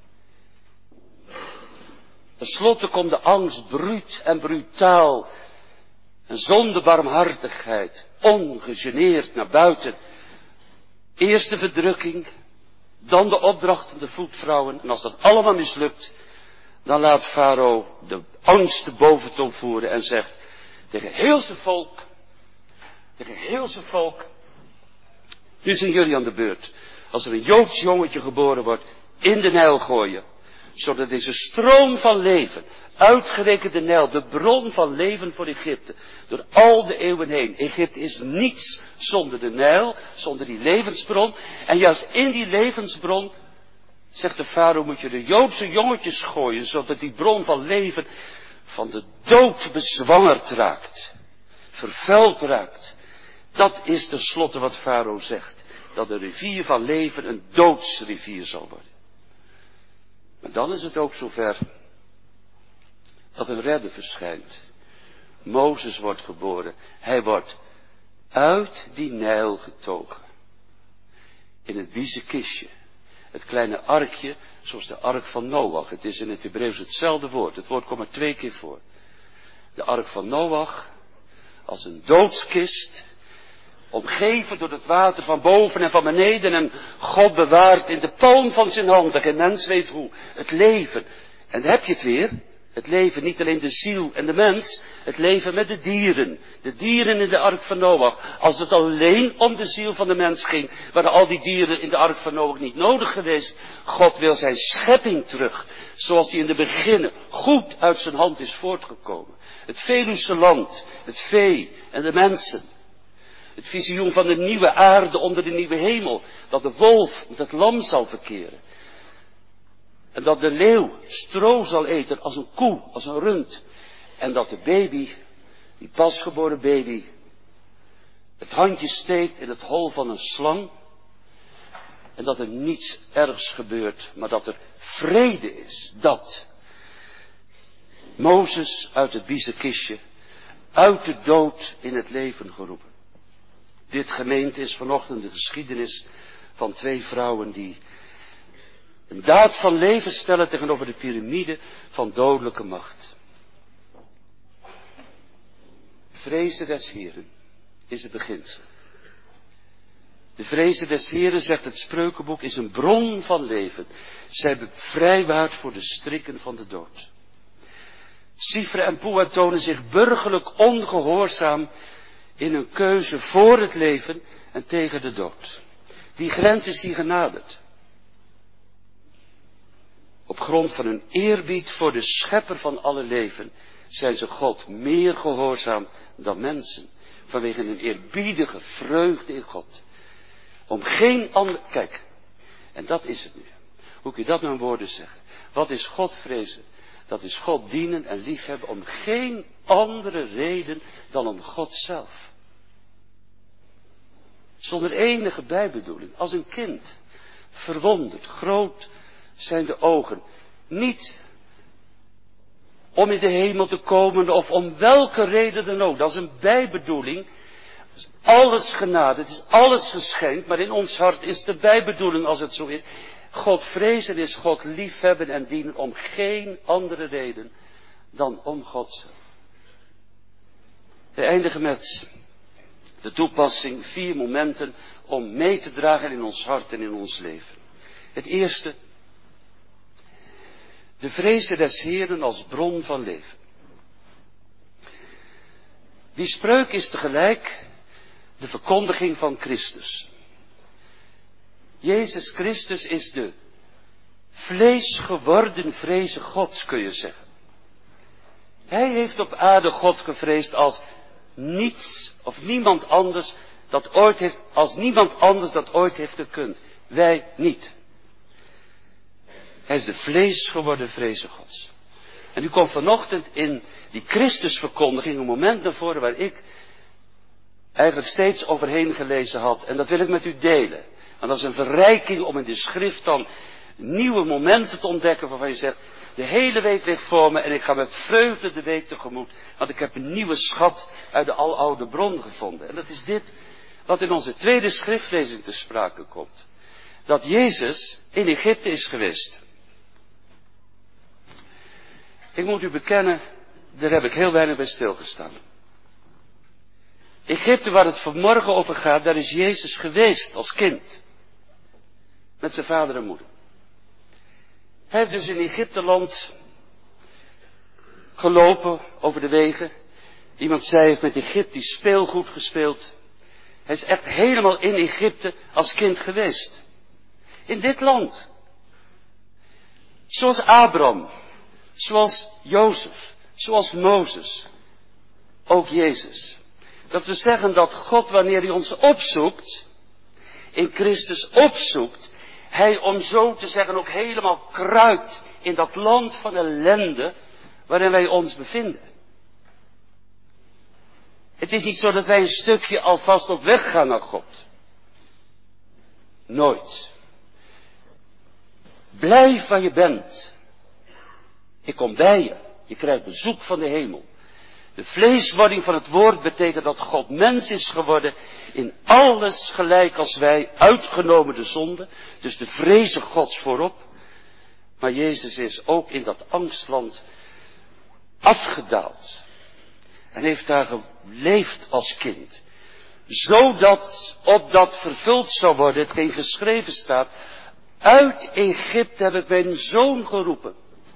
Ten slotte komt de angst bruut en brutaal en zonder barmhartigheid, ongegeneerd naar buiten. Eerst de verdrukking, dan de opdrachten de voetvrouwen. En als dat allemaal mislukt, dan laat Farao de angst de boventoon voeren en zegt tegen heel zijn volk, tegen heel zijn volk, nu zijn jullie aan de beurt. Als er een Joods jongetje geboren wordt, in de Nijl gooien. Zodat deze stroom van leven, uitgerekend de Nijl, de bron van leven voor Egypte, door al de eeuwen heen. Egypte is niets zonder de Nijl, zonder die levensbron. En juist in die levensbron, zegt de farao, moet je de Joodse jongetjes gooien, zodat die bron van leven van de dood bezwangerd raakt. Vervuild raakt. Dat is tenslotte wat farao zegt. Dat de rivier van leven een doodsrivier zal worden. Maar dan is het ook zover dat een redder verschijnt. Mozes wordt geboren. Hij wordt uit die Nijl getogen. In het biezen kistje. Het kleine arkje, zoals de ark van Noach. Het is in het Hebreeuws hetzelfde woord. Het woord komt er twee keer voor. De ark van Noach als een doodskist. Omgeven door het water van boven en van beneden. En God bewaart in de palm van zijn hand. En geen mens weet hoe. Het leven. En dan heb je het weer. Het leven, niet alleen de ziel en de mens. Het leven met de dieren. De dieren in de ark van Noach. Als het alleen om de ziel van de mens ging. Waren al die dieren in de ark van Noach niet nodig geweest. God wil zijn schepping terug. Zoals die in de beginnen goed uit zijn hand is voortgekomen. Het Veluwse land. Het vee en de mensen. Het visioen van de nieuwe aarde onder de nieuwe hemel. Dat de wolf met het lam zal verkeren. En dat de leeuw stro zal eten als een koe, als een rund. En dat de baby, die pasgeboren baby, het handje steekt in het hol van een slang. En dat er niets ergs gebeurt, maar dat er vrede is. Dat. Mozes uit het biezenkistje, uit de dood in het leven geroepen. Dit, gemeente, is vanochtend de geschiedenis van twee vrouwen die een daad van leven stellen tegenover de piramide van dodelijke macht. Vrezen des Heren is het beginsel. De vrezen des Heren, zegt het Spreukenboek, is een bron van leven. Zij vrijwaart voor de strikken van de dood. Sifra en Pua tonen zich burgerlijk ongehoorzaam in hun keuze voor het leven en tegen de dood. Die grens is hier genaderd. Op grond van hun eerbied voor de schepper van alle leven zijn ze God meer gehoorzaam dan mensen. Vanwege een eerbiedige vreugde in God. Om geen ander... Kijk, en dat is het nu. Hoe kun je dat nou in woorden zeggen? Wat is God vrezen? Dat is God dienen en liefhebben om geen andere reden dan om God zelf. Zonder enige bijbedoeling. Als een kind. Verwonderd. Groot zijn de ogen. Niet om in de hemel te komen of om welke reden dan ook. Dat is een bijbedoeling. Het is alles genade. Het is alles geschenkt. Maar in ons hart is de bijbedoeling als het zo is. God vrezen is God liefhebben en dienen om geen andere reden dan om God zelf. We eindigen met de toepassing, vier momenten om mee te dragen in ons hart en in ons leven. Het eerste, de vrezen des Heren als bron van leven. Die spreuk is tegelijk de verkondiging van Christus. Jezus Christus is de vlees geworden vreze Gods, kun je zeggen. Hij heeft op aarde God gevreesd als niets of niemand anders dat ooit heeft, als niemand anders dat ooit heeft gekund. Wij niet. Hij is de vlees geworden vreze Gods. En u komt vanochtend in die Christusverkondiging een moment naar voren waar ik eigenlijk steeds overheen gelezen had. En dat wil ik met u delen. Want dat is een verrijking om in de schrift dan nieuwe momenten te ontdekken waarvan je zegt, de hele week ligt voor me en ik ga met vreugde de week tegemoet. Want ik heb een nieuwe schat uit de aloude bron gevonden. En dat is dit wat in onze tweede schriftlezing te sprake komt. Dat Jezus in Egypte is geweest. Ik moet u bekennen, daar heb ik heel weinig bij stilgestaan. Egypte, waar het vanmorgen over gaat, daar is Jezus geweest als kind. Met zijn vader en moeder. Hij heeft dus in Egypteland gelopen over de wegen. Iemand zei, hij heeft met Egyptisch speelgoed gespeeld. Hij is echt helemaal in Egypte als kind geweest. In dit land. Zoals Abraham. Zoals Jozef. Zoals Mozes. Ook Jezus. Dat we zeggen dat God, wanneer hij ons opzoekt, in Christus opzoekt, hij, om zo te zeggen, ook helemaal kruipt in dat land van ellende waarin wij ons bevinden. Het is niet zo dat wij een stukje alvast op weg gaan naar God. Nooit. Blijf waar je bent. Ik kom bij je. Je krijgt bezoek van de hemel. De vleeswording van het woord betekent dat God mens is geworden, in alles gelijk als wij, uitgenomen de zonde, dus de vreze Gods voorop. Maar Jezus is ook in dat angstland afgedaald en heeft daar geleefd als kind, zodat opdat vervuld zou worden hetgeen geschreven staat, uit Egypte heb ik mijn zoon geroepen.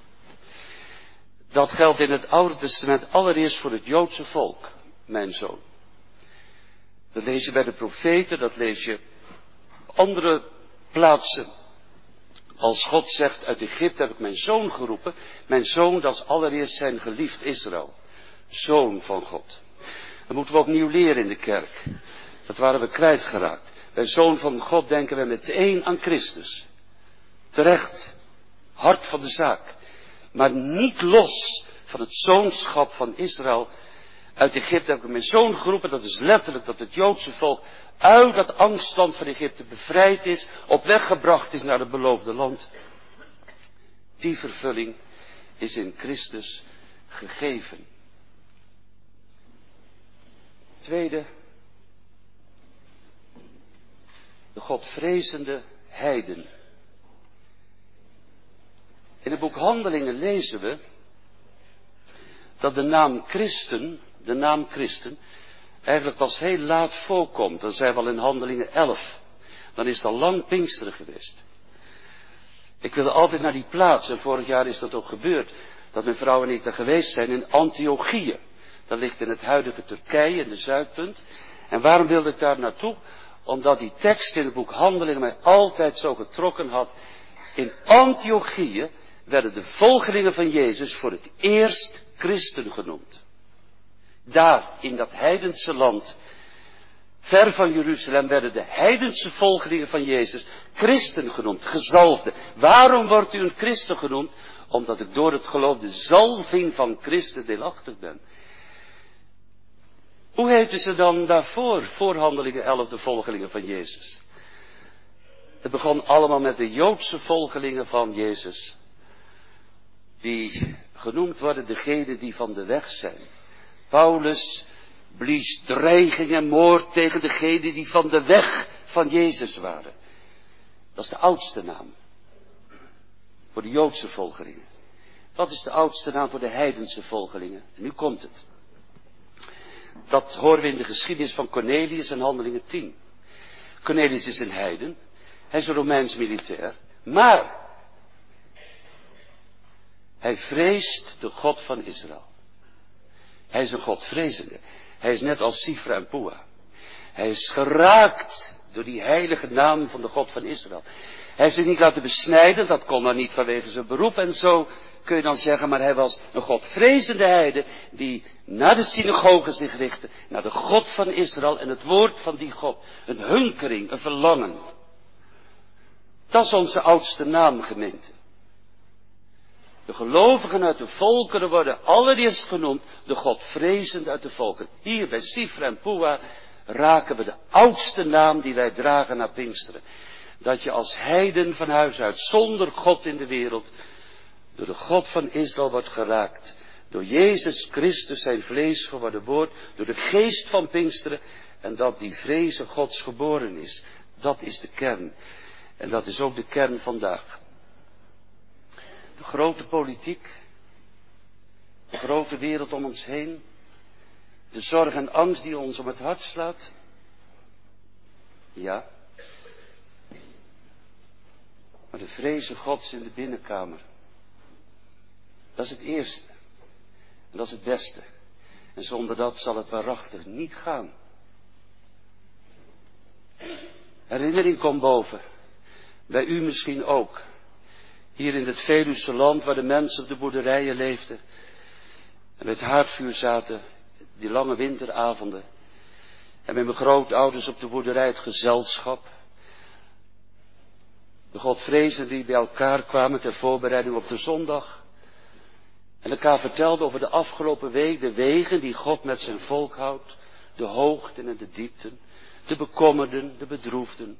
Dat geldt in het Oude Testament allereerst voor het Joodse volk, mijn zoon. Dat lees je bij de profeten, dat lees je op andere plaatsen. Als God zegt, uit Egypte heb ik mijn zoon geroepen. Mijn zoon, dat is allereerst zijn geliefd Israël. Zoon van God. Dat moeten we opnieuw leren in de kerk. Dat waren we kwijtgeraakt. Bij zoon van God denken we meteen aan Christus. Terecht. Hart van de zaak. Maar niet los van het zoonschap van Israël. Uit Egypte heb ik mijn zoon geroepen. Dat is letterlijk dat het Joodse volk uit dat angstland van Egypte bevrijd is. Op weg gebracht is naar het beloofde land. Die vervulling is in Christus gegeven. Tweede. De godvrezende heiden. In het boek Handelingen lezen we dat de naam Christen, de naam Christen, eigenlijk pas heel laat voorkomt. Dan zijn we al in Handelingen elf. Dan is het al lang Pinksteren geweest. Ik wilde altijd naar die plaats, en vorig jaar is dat ook gebeurd, dat mijn vrouw en ik daar geweest zijn in Antiochië. Dat ligt in het huidige Turkije, in de zuidpunt. En waarom wilde ik daar naartoe? Omdat die tekst in het boek Handelingen mij altijd zo getrokken had. In Antiochië werden de volgelingen van Jezus voor het eerst christen genoemd. Daar, in dat heidense land, ver van Jeruzalem, werden de heidense volgelingen van Jezus christen genoemd, gezalfde. Waarom wordt u een christen genoemd? Omdat ik door het geloof de zalving van Christus deelachtig ben. Hoe heten ze dan daarvoor, voor Handelingen elf, de volgelingen van Jezus? Het begon allemaal met de Joodse volgelingen van Jezus. Die genoemd worden degenen die van de weg zijn. Paulus blies dreiging en moord tegen degenen die van de weg van Jezus waren. Dat is de oudste naam. Voor de Joodse volgelingen. Wat is de oudste naam voor de heidense volgelingen? En nu komt het. Dat horen we in de geschiedenis van Cornelius en Handelingen tien. Cornelius is een heiden. Hij is een Romeins militair. Maar hij vreest de God van Israël. Hij is een godvrezende. Hij is net als Sifra en Pua. Hij is geraakt door die heilige naam van de God van Israël. Hij heeft zich niet laten besnijden, dat kon dan niet vanwege zijn beroep en zo kun je dan zeggen, maar hij was een godvrezende heide die naar de synagoge zich richtte, naar de God van Israël en het woord van die God. Een hunkering, een verlangen. Dat is onze oudste naam, gemeente. De gelovigen uit de volkeren worden allereerst genoemd de godvrezenden uit de volkeren. Hier bij Sifra en Pua raken we de oudste naam die wij dragen naar Pinksteren. Dat je als heiden van huis uit, zonder God in de wereld, door de God van Israël wordt geraakt. Door Jezus Christus, zijn vlees geworden woord, door de geest van Pinksteren. En dat die vreze Gods geboren is. Dat is de kern. En dat is ook de kern vandaag. De grote politiek, de grote wereld om ons heen, de zorg en angst die ons om het hart slaat. Ja. Maar de vreze Gods in de binnenkamer, dat is het eerste. En dat is het beste. En zonder dat zal het waarachtig niet gaan. Herinnering komt boven. Bij u misschien ook. Hier in het Veluwse land waar de mensen op de boerderijen leefden. En met haardvuur zaten, die lange winteravonden. En met mijn grootouders op de boerderij het gezelschap. De godvrezenden die bij elkaar kwamen ter voorbereiding op de zondag. En elkaar vertelden over de afgelopen week, de wegen die God met zijn volk houdt. De hoogten en de diepten. De bekommerden, de bedroefden.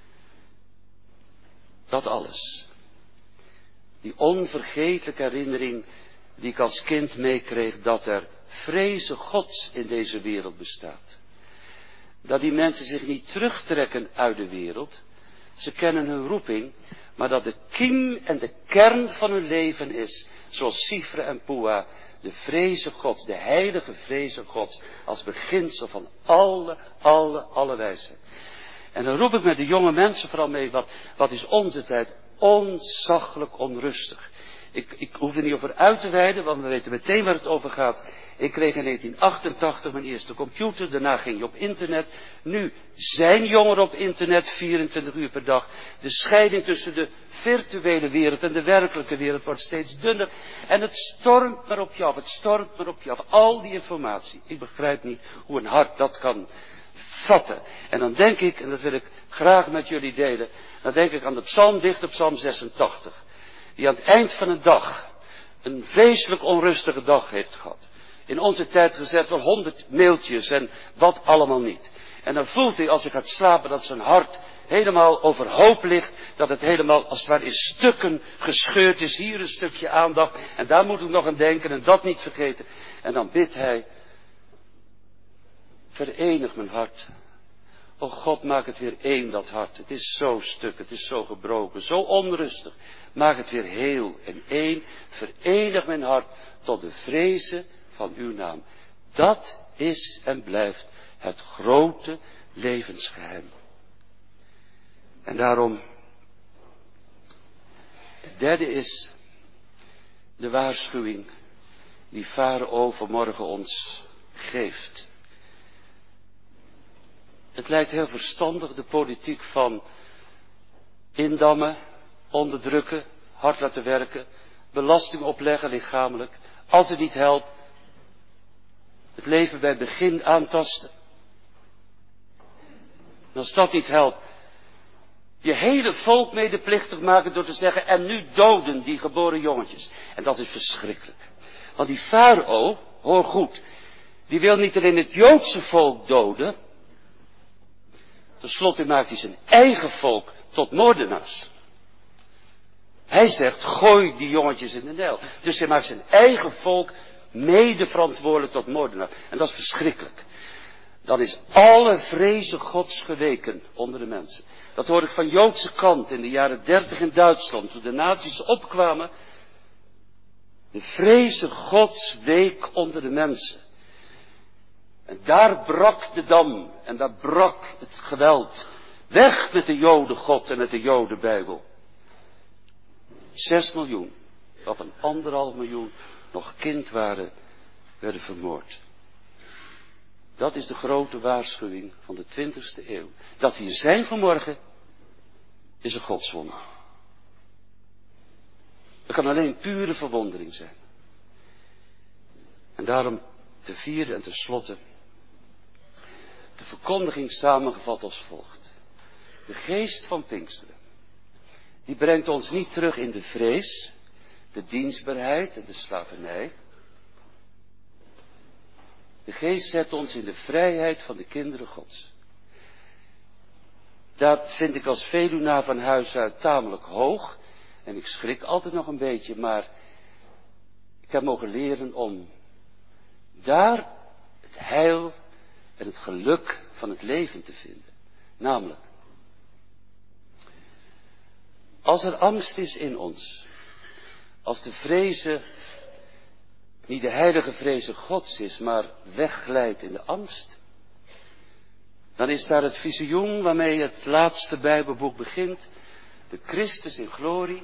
Dat alles. Die onvergetelijke herinnering die ik als kind meekreeg, dat er vreze Gods in deze wereld bestaat. Dat die mensen zich niet terugtrekken uit de wereld. Ze kennen hun roeping, maar dat de kiem en de kern van hun leven is, zoals Sifra en Pua, de vreze Gods, de heilige vreze Gods, als beginsel van alle, alle, alle wijsheid. En dan roep ik met de jonge mensen vooral mee, wat, wat is onze tijd ontzaglijk onrustig. Ik, ik hoef er niet over uit te wijden, want we weten meteen waar het over gaat. Ik kreeg in negentien achtentachtig mijn eerste computer, daarna ging je op internet. Nu zijn jongeren op internet vierentwintig uur per dag. De scheiding tussen de virtuele wereld en de werkelijke wereld wordt steeds dunner. En het stormt maar op je af, het stormt maar op je af. Al die informatie. Ik begrijp niet hoe een hart dat kan vatten. En dan denk ik, en dat wil ik graag met jullie delen, dan denk ik aan de psalmdichter, psalm zesentachtig. Die aan het eind van een dag een vreselijk onrustige dag heeft gehad. In onze tijd gezet wel honderd mailtjes en wat allemaal niet. En dan voelt hij als hij gaat slapen dat zijn hart helemaal overhoop ligt. Dat het helemaal als het ware in stukken gescheurd is. Hier een stukje aandacht en daar moet ik nog aan denken en dat niet vergeten. En dan bidt hij, verenig mijn hart. O God, maak het weer één, dat hart. Het is zo stuk, het is zo gebroken, zo onrustig. Maak het weer heel en één. Verenig mijn hart tot de vreze van uw naam. Dat is en blijft het grote levensgeheim. En daarom, het derde is de waarschuwing die Farao vanmorgen ons geeft. Het lijkt heel verstandig, de politiek van indammen, onderdrukken, hard laten werken, belasting opleggen lichamelijk. Als het niet helpt, het leven bij het begin aantasten. En als dat niet helpt, je hele volk medeplichtig maken door te zeggen, en nu doden die geboren jongetjes. En dat is verschrikkelijk. Want die farao, hoor goed, die wil niet alleen het Joodse volk doden. Ten slotte maakt hij zijn eigen volk tot moordenaars. Hij zegt, gooi die jongetjes in de Nijl. Dus hij maakt zijn eigen volk mede verantwoordelijk tot moordenaar. En dat is verschrikkelijk. Dan is alle vreze Gods geweken onder de mensen. Dat hoor ik van Joodse kant in de jaren dertig in Duitsland, toen de nazi's opkwamen. De vreze Gods week onder de mensen. En daar brak de dam en daar brak het geweld. Weg met de Jodengod en met de Jodenbijbel. Zes miljoen, of een anderhalf miljoen, nog kind waren, werden vermoord. Dat is de grote waarschuwing van de twintigste eeuw. Dat we hier zijn vanmorgen is een godswonder. Het kan alleen pure verwondering zijn. En daarom te vierde en tenslotte de verkondiging samengevat als volgt. De geest van Pinksteren, die brengt ons niet terug in de vrees, de dienstbaarheid en de slavernij. De geest zet ons in de vrijheid van de kinderen Gods. Dat vind ik als Veluwnaar van huis uit tamelijk hoog. En ik schrik altijd nog een beetje, maar ik heb mogen leren om daar het heil en het geluk van het leven te vinden. Namelijk, als er angst is in ons, als de vreze niet de heilige vreze Gods is, maar wegglijdt in de angst, dan is daar het visioen waarmee het laatste Bijbelboek begint, de Christus in glorie.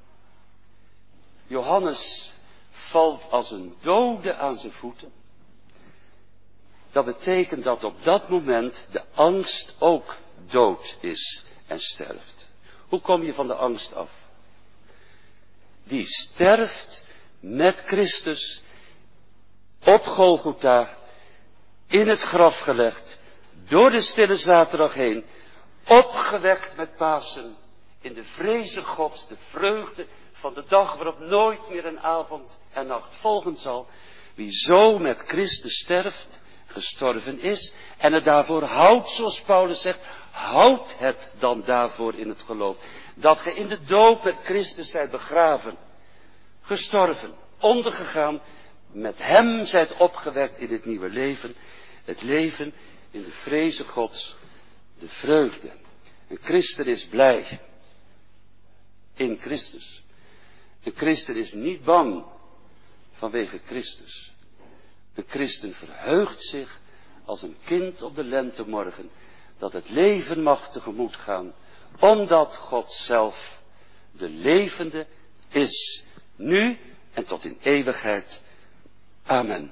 Johannes valt als een dode aan zijn voeten. Dat betekent dat op dat moment de angst ook dood is en sterft. Hoe kom je van de angst af? Die sterft met Christus op Golgotha, in het graf gelegd, door de stille zaterdag heen, opgewekt met Pasen, in de vreze Gods, de vreugde van de dag waarop nooit meer een avond en nacht volgen zal. Wie zo met Christus sterft, gestorven is, en het daarvoor houdt, zoals Paulus zegt, houd het dan daarvoor in het geloof. Dat ge in de doop met Christus zijt begraven, gestorven, ondergegaan, met hem zijt opgewekt in het nieuwe leven. Het leven in de vreze Gods, de vreugde. Een christen is blij in Christus. Een christen is niet bang vanwege Christus. Een christen verheugt zich als een kind op de lentemorgen dat het leven mag tegemoet gaan, omdat God zelf de levende is, nu en tot in eeuwigheid. Amen.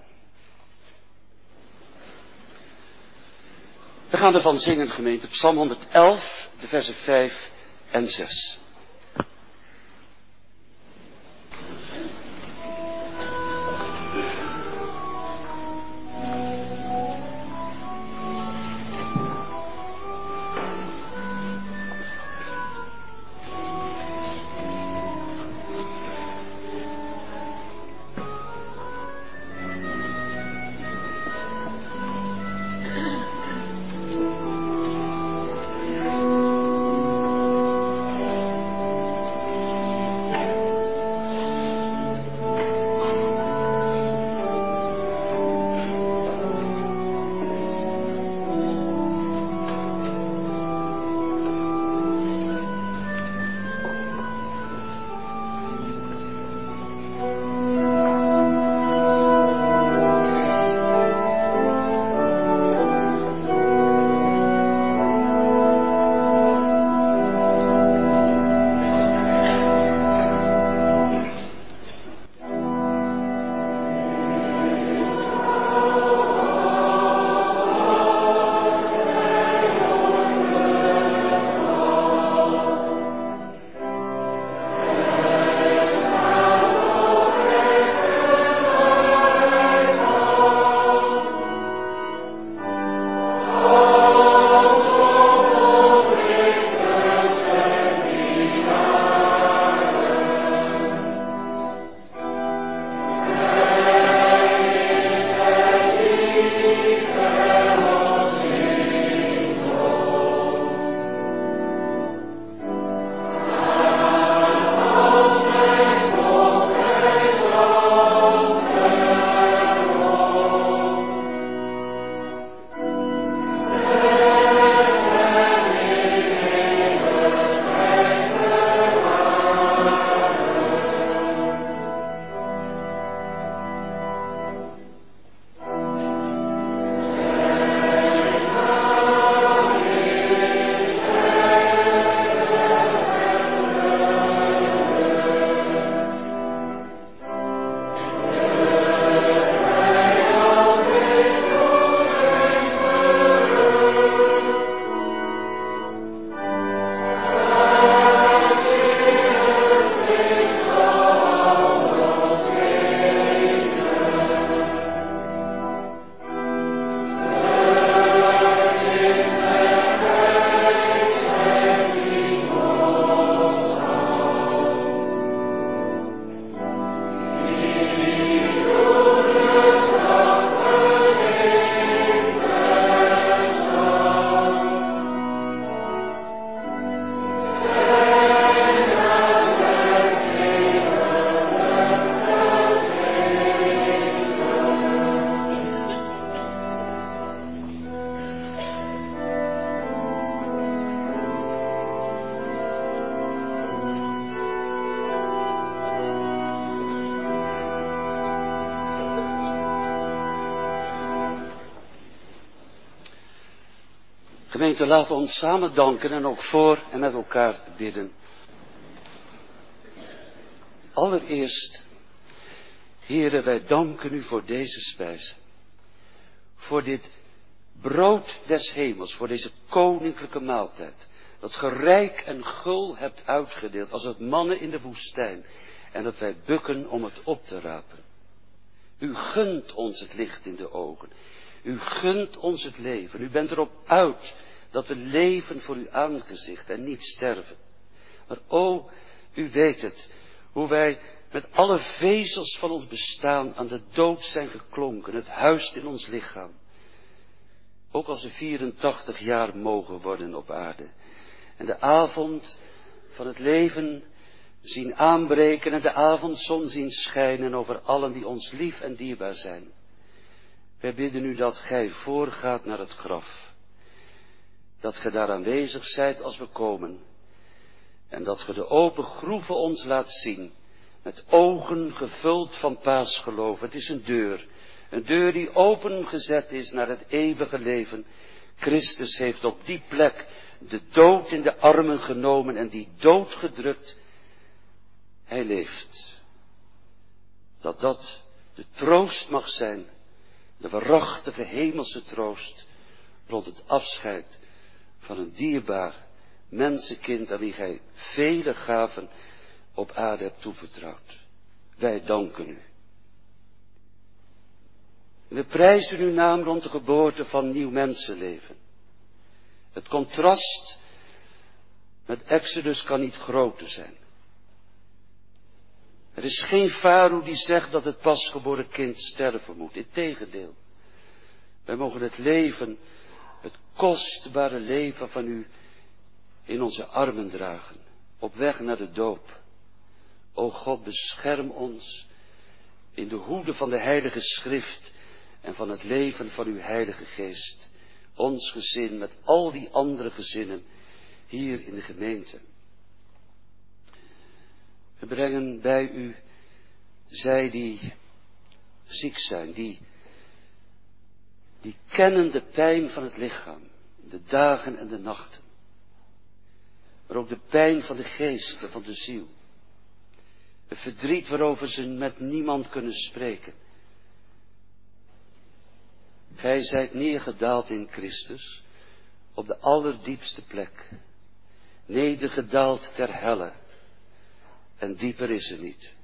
We gaan ervan zingen, gemeente, Psalm honderdelf, de versen vijf en zes. Gemeente, laten we ons samen danken en ook voor en met elkaar bidden. Allereerst, Heere, wij danken u voor deze spijze. Voor dit brood des hemels, voor deze koninklijke maaltijd. Dat ge rijk en gul hebt uitgedeeld als het mannen in de woestijn. En dat wij bukken om het op te rapen. U gunt ons het licht in de ogen. U gunt ons het leven. U bent erop uit dat we leven voor uw aangezicht en niet sterven. Maar o, u weet het, hoe wij met alle vezels van ons bestaan aan de dood zijn geklonken. Het huist in ons lichaam. Ook als we vierentachtig jaar mogen worden op aarde. En de avond van het leven zien aanbreken en de avondzon zien schijnen over allen die ons lief en dierbaar zijn. Wij bidden u dat gij voorgaat naar het graf. Dat gij daar aanwezig zijt als we komen. En dat ge de open groeven ons laat zien. Met ogen gevuld van paasgeloof. Het is een deur. Een deur die opengezet is naar het eeuwige leven. Christus heeft op die plek de dood in de armen genomen en die dood gedrukt. Hij leeft. Dat dat de troost mag zijn. De waarachtige hemelse troost. Rond het afscheid van een dierbaar mensenkind aan wie gij vele gaven op aarde hebt toevertrouwd. Wij danken u. We prijzen uw naam rond de geboorte van nieuw mensenleven. Het contrast met Exodus kan niet groter zijn. Er is geen farao die zegt dat het pasgeboren kind sterven moet. Integendeel. Wij mogen het leven, het kostbare leven van u in onze armen dragen. Op weg naar de doop. O God, bescherm ons in de hoede van de Heilige Schrift en van het leven van uw Heilige Geest. Ons gezin met al die andere gezinnen hier in de gemeente. We brengen bij u zij die ziek zijn, die, die kennen de pijn van het lichaam, de dagen en de nachten. Maar ook de pijn van de geest en van de ziel. Het verdriet waarover ze met niemand kunnen spreken. Gij zijt neergedaald in Christus op de allerdiepste plek. Nedergedaald ter helle. En dieper is er niet.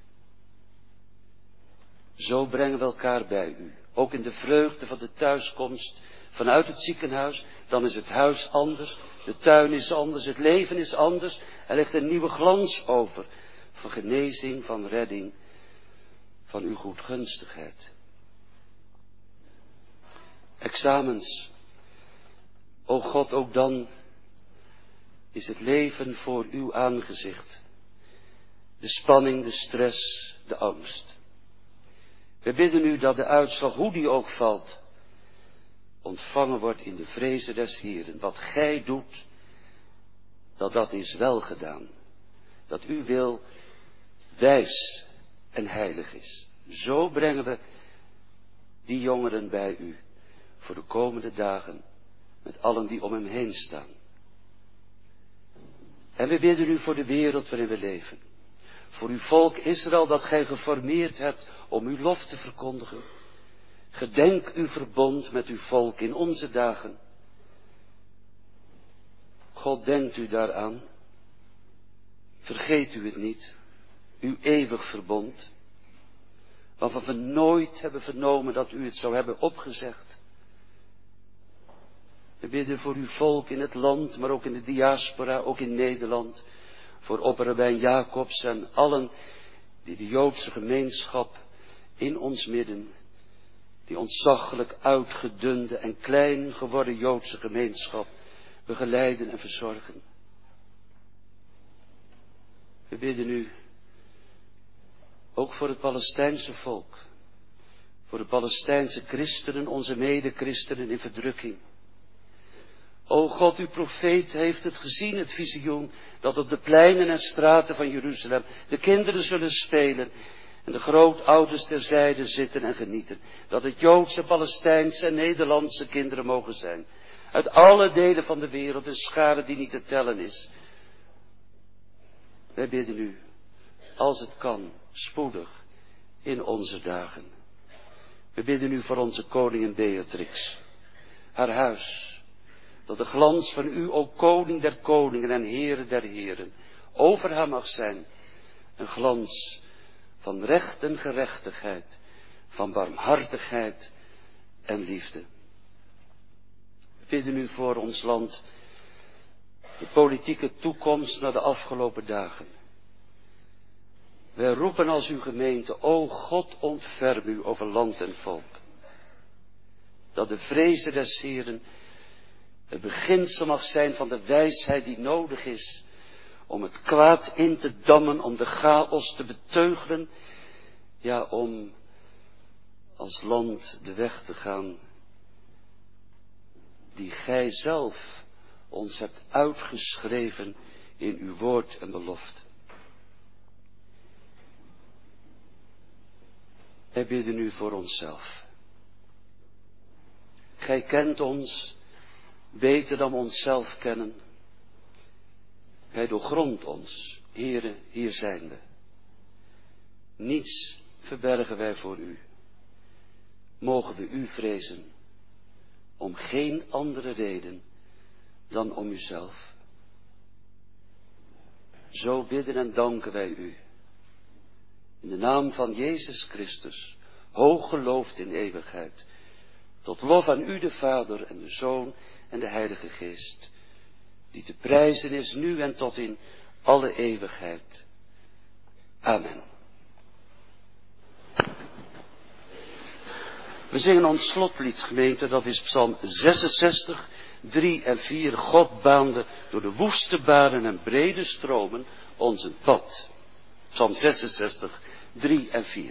Zo brengen we elkaar bij u. Ook in de vreugde van de thuiskomst vanuit het ziekenhuis. Dan is het huis anders. De tuin is anders. Het leven is anders. Er ligt een nieuwe glans over. Van genezing, van redding. Van uw goedgunstigheid. Examens. O God, ook dan is het leven voor uw aangezicht. De spanning, de stress, de angst. We bidden u dat de uitslag, hoe die ook valt, ontvangen wordt in de vreze des Heeren. Wat gij doet, dat dat is wel gedaan. Dat uw wil wijs en heilig is. Zo brengen we die jongeren bij u voor de komende dagen met allen die om hem heen staan. En we bidden u voor de wereld waarin we leven. Voor uw volk Israël dat gij geformeerd hebt om uw lof te verkondigen. Gedenk uw verbond met uw volk in onze dagen. God, denkt u daaraan. Vergeet u het niet. Uw eeuwig verbond. Waarvan we nooit hebben vernomen dat u het zou hebben opgezegd. We bidden voor uw volk in het land, maar ook in de diaspora, ook in Nederland. Voor opperrabijn Jacobs en allen die de Joodse gemeenschap in ons midden, die ontzaglijk uitgedunde en klein geworden Joodse gemeenschap begeleiden en verzorgen. We bidden u ook voor het Palestijnse volk, voor de Palestijnse christenen, onze mede-christenen in verdrukking. O God, uw profeet heeft het gezien, het visioen, dat op de pleinen en straten van Jeruzalem de kinderen zullen spelen en de grootouders terzijde zitten en genieten. Dat het Joodse, Palestijnse en Nederlandse kinderen mogen zijn. Uit alle delen van de wereld, een schare die niet te tellen is. Wij bidden u, als het kan, spoedig in onze dagen. We bidden u voor onze koningin Beatrix. Haar huis, dat de glans van u, o koning der koningen en heren der heren, over haar mag zijn. Een glans van recht en gerechtigheid, van barmhartigheid en liefde. We bidden u voor ons land, de politieke toekomst na de afgelopen dagen. Wij roepen als uw gemeente, o God, ontferm u over land en volk. Dat de vreze des Heren het beginsel mag zijn van de wijsheid die nodig is om het kwaad in te dammen, om de chaos te beteugelen, ja, om als land de weg te gaan die gij zelf ons hebt uitgeschreven in uw woord en belofte. Wij bidden u voor onszelf. Gij kent ons beter dan we onszelf kennen. Gij doorgrondt ons, Heere, hier zijn we. Niets verbergen wij voor u. Mogen we u vrezen, om geen andere reden dan om uzelf. Zo bidden en danken wij u. In de naam van Jezus Christus, hoog geloofd in eeuwigheid, tot lof aan u de Vader en de Zoon en de Heilige Geest, die te prijzen is nu en tot in alle eeuwigheid. Amen. We zingen ons slotlied, gemeente, dat is Psalm zesenzestig, drie en vier. God baande door de woeste banen en brede stromen ons een pad. Psalm zesenzestig, drie en vier.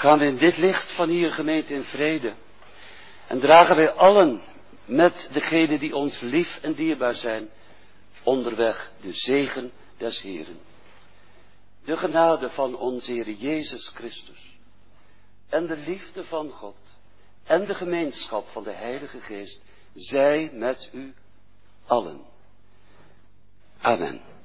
gaan we in dit licht van hier gemeente in vrede. En dragen wij allen met degenen die ons lief en dierbaar zijn, onderweg de zegen des Heeren. De genade van onze Heer Jezus Christus en de liefde van God en de gemeenschap van de Heilige Geest zij met u allen. Amen.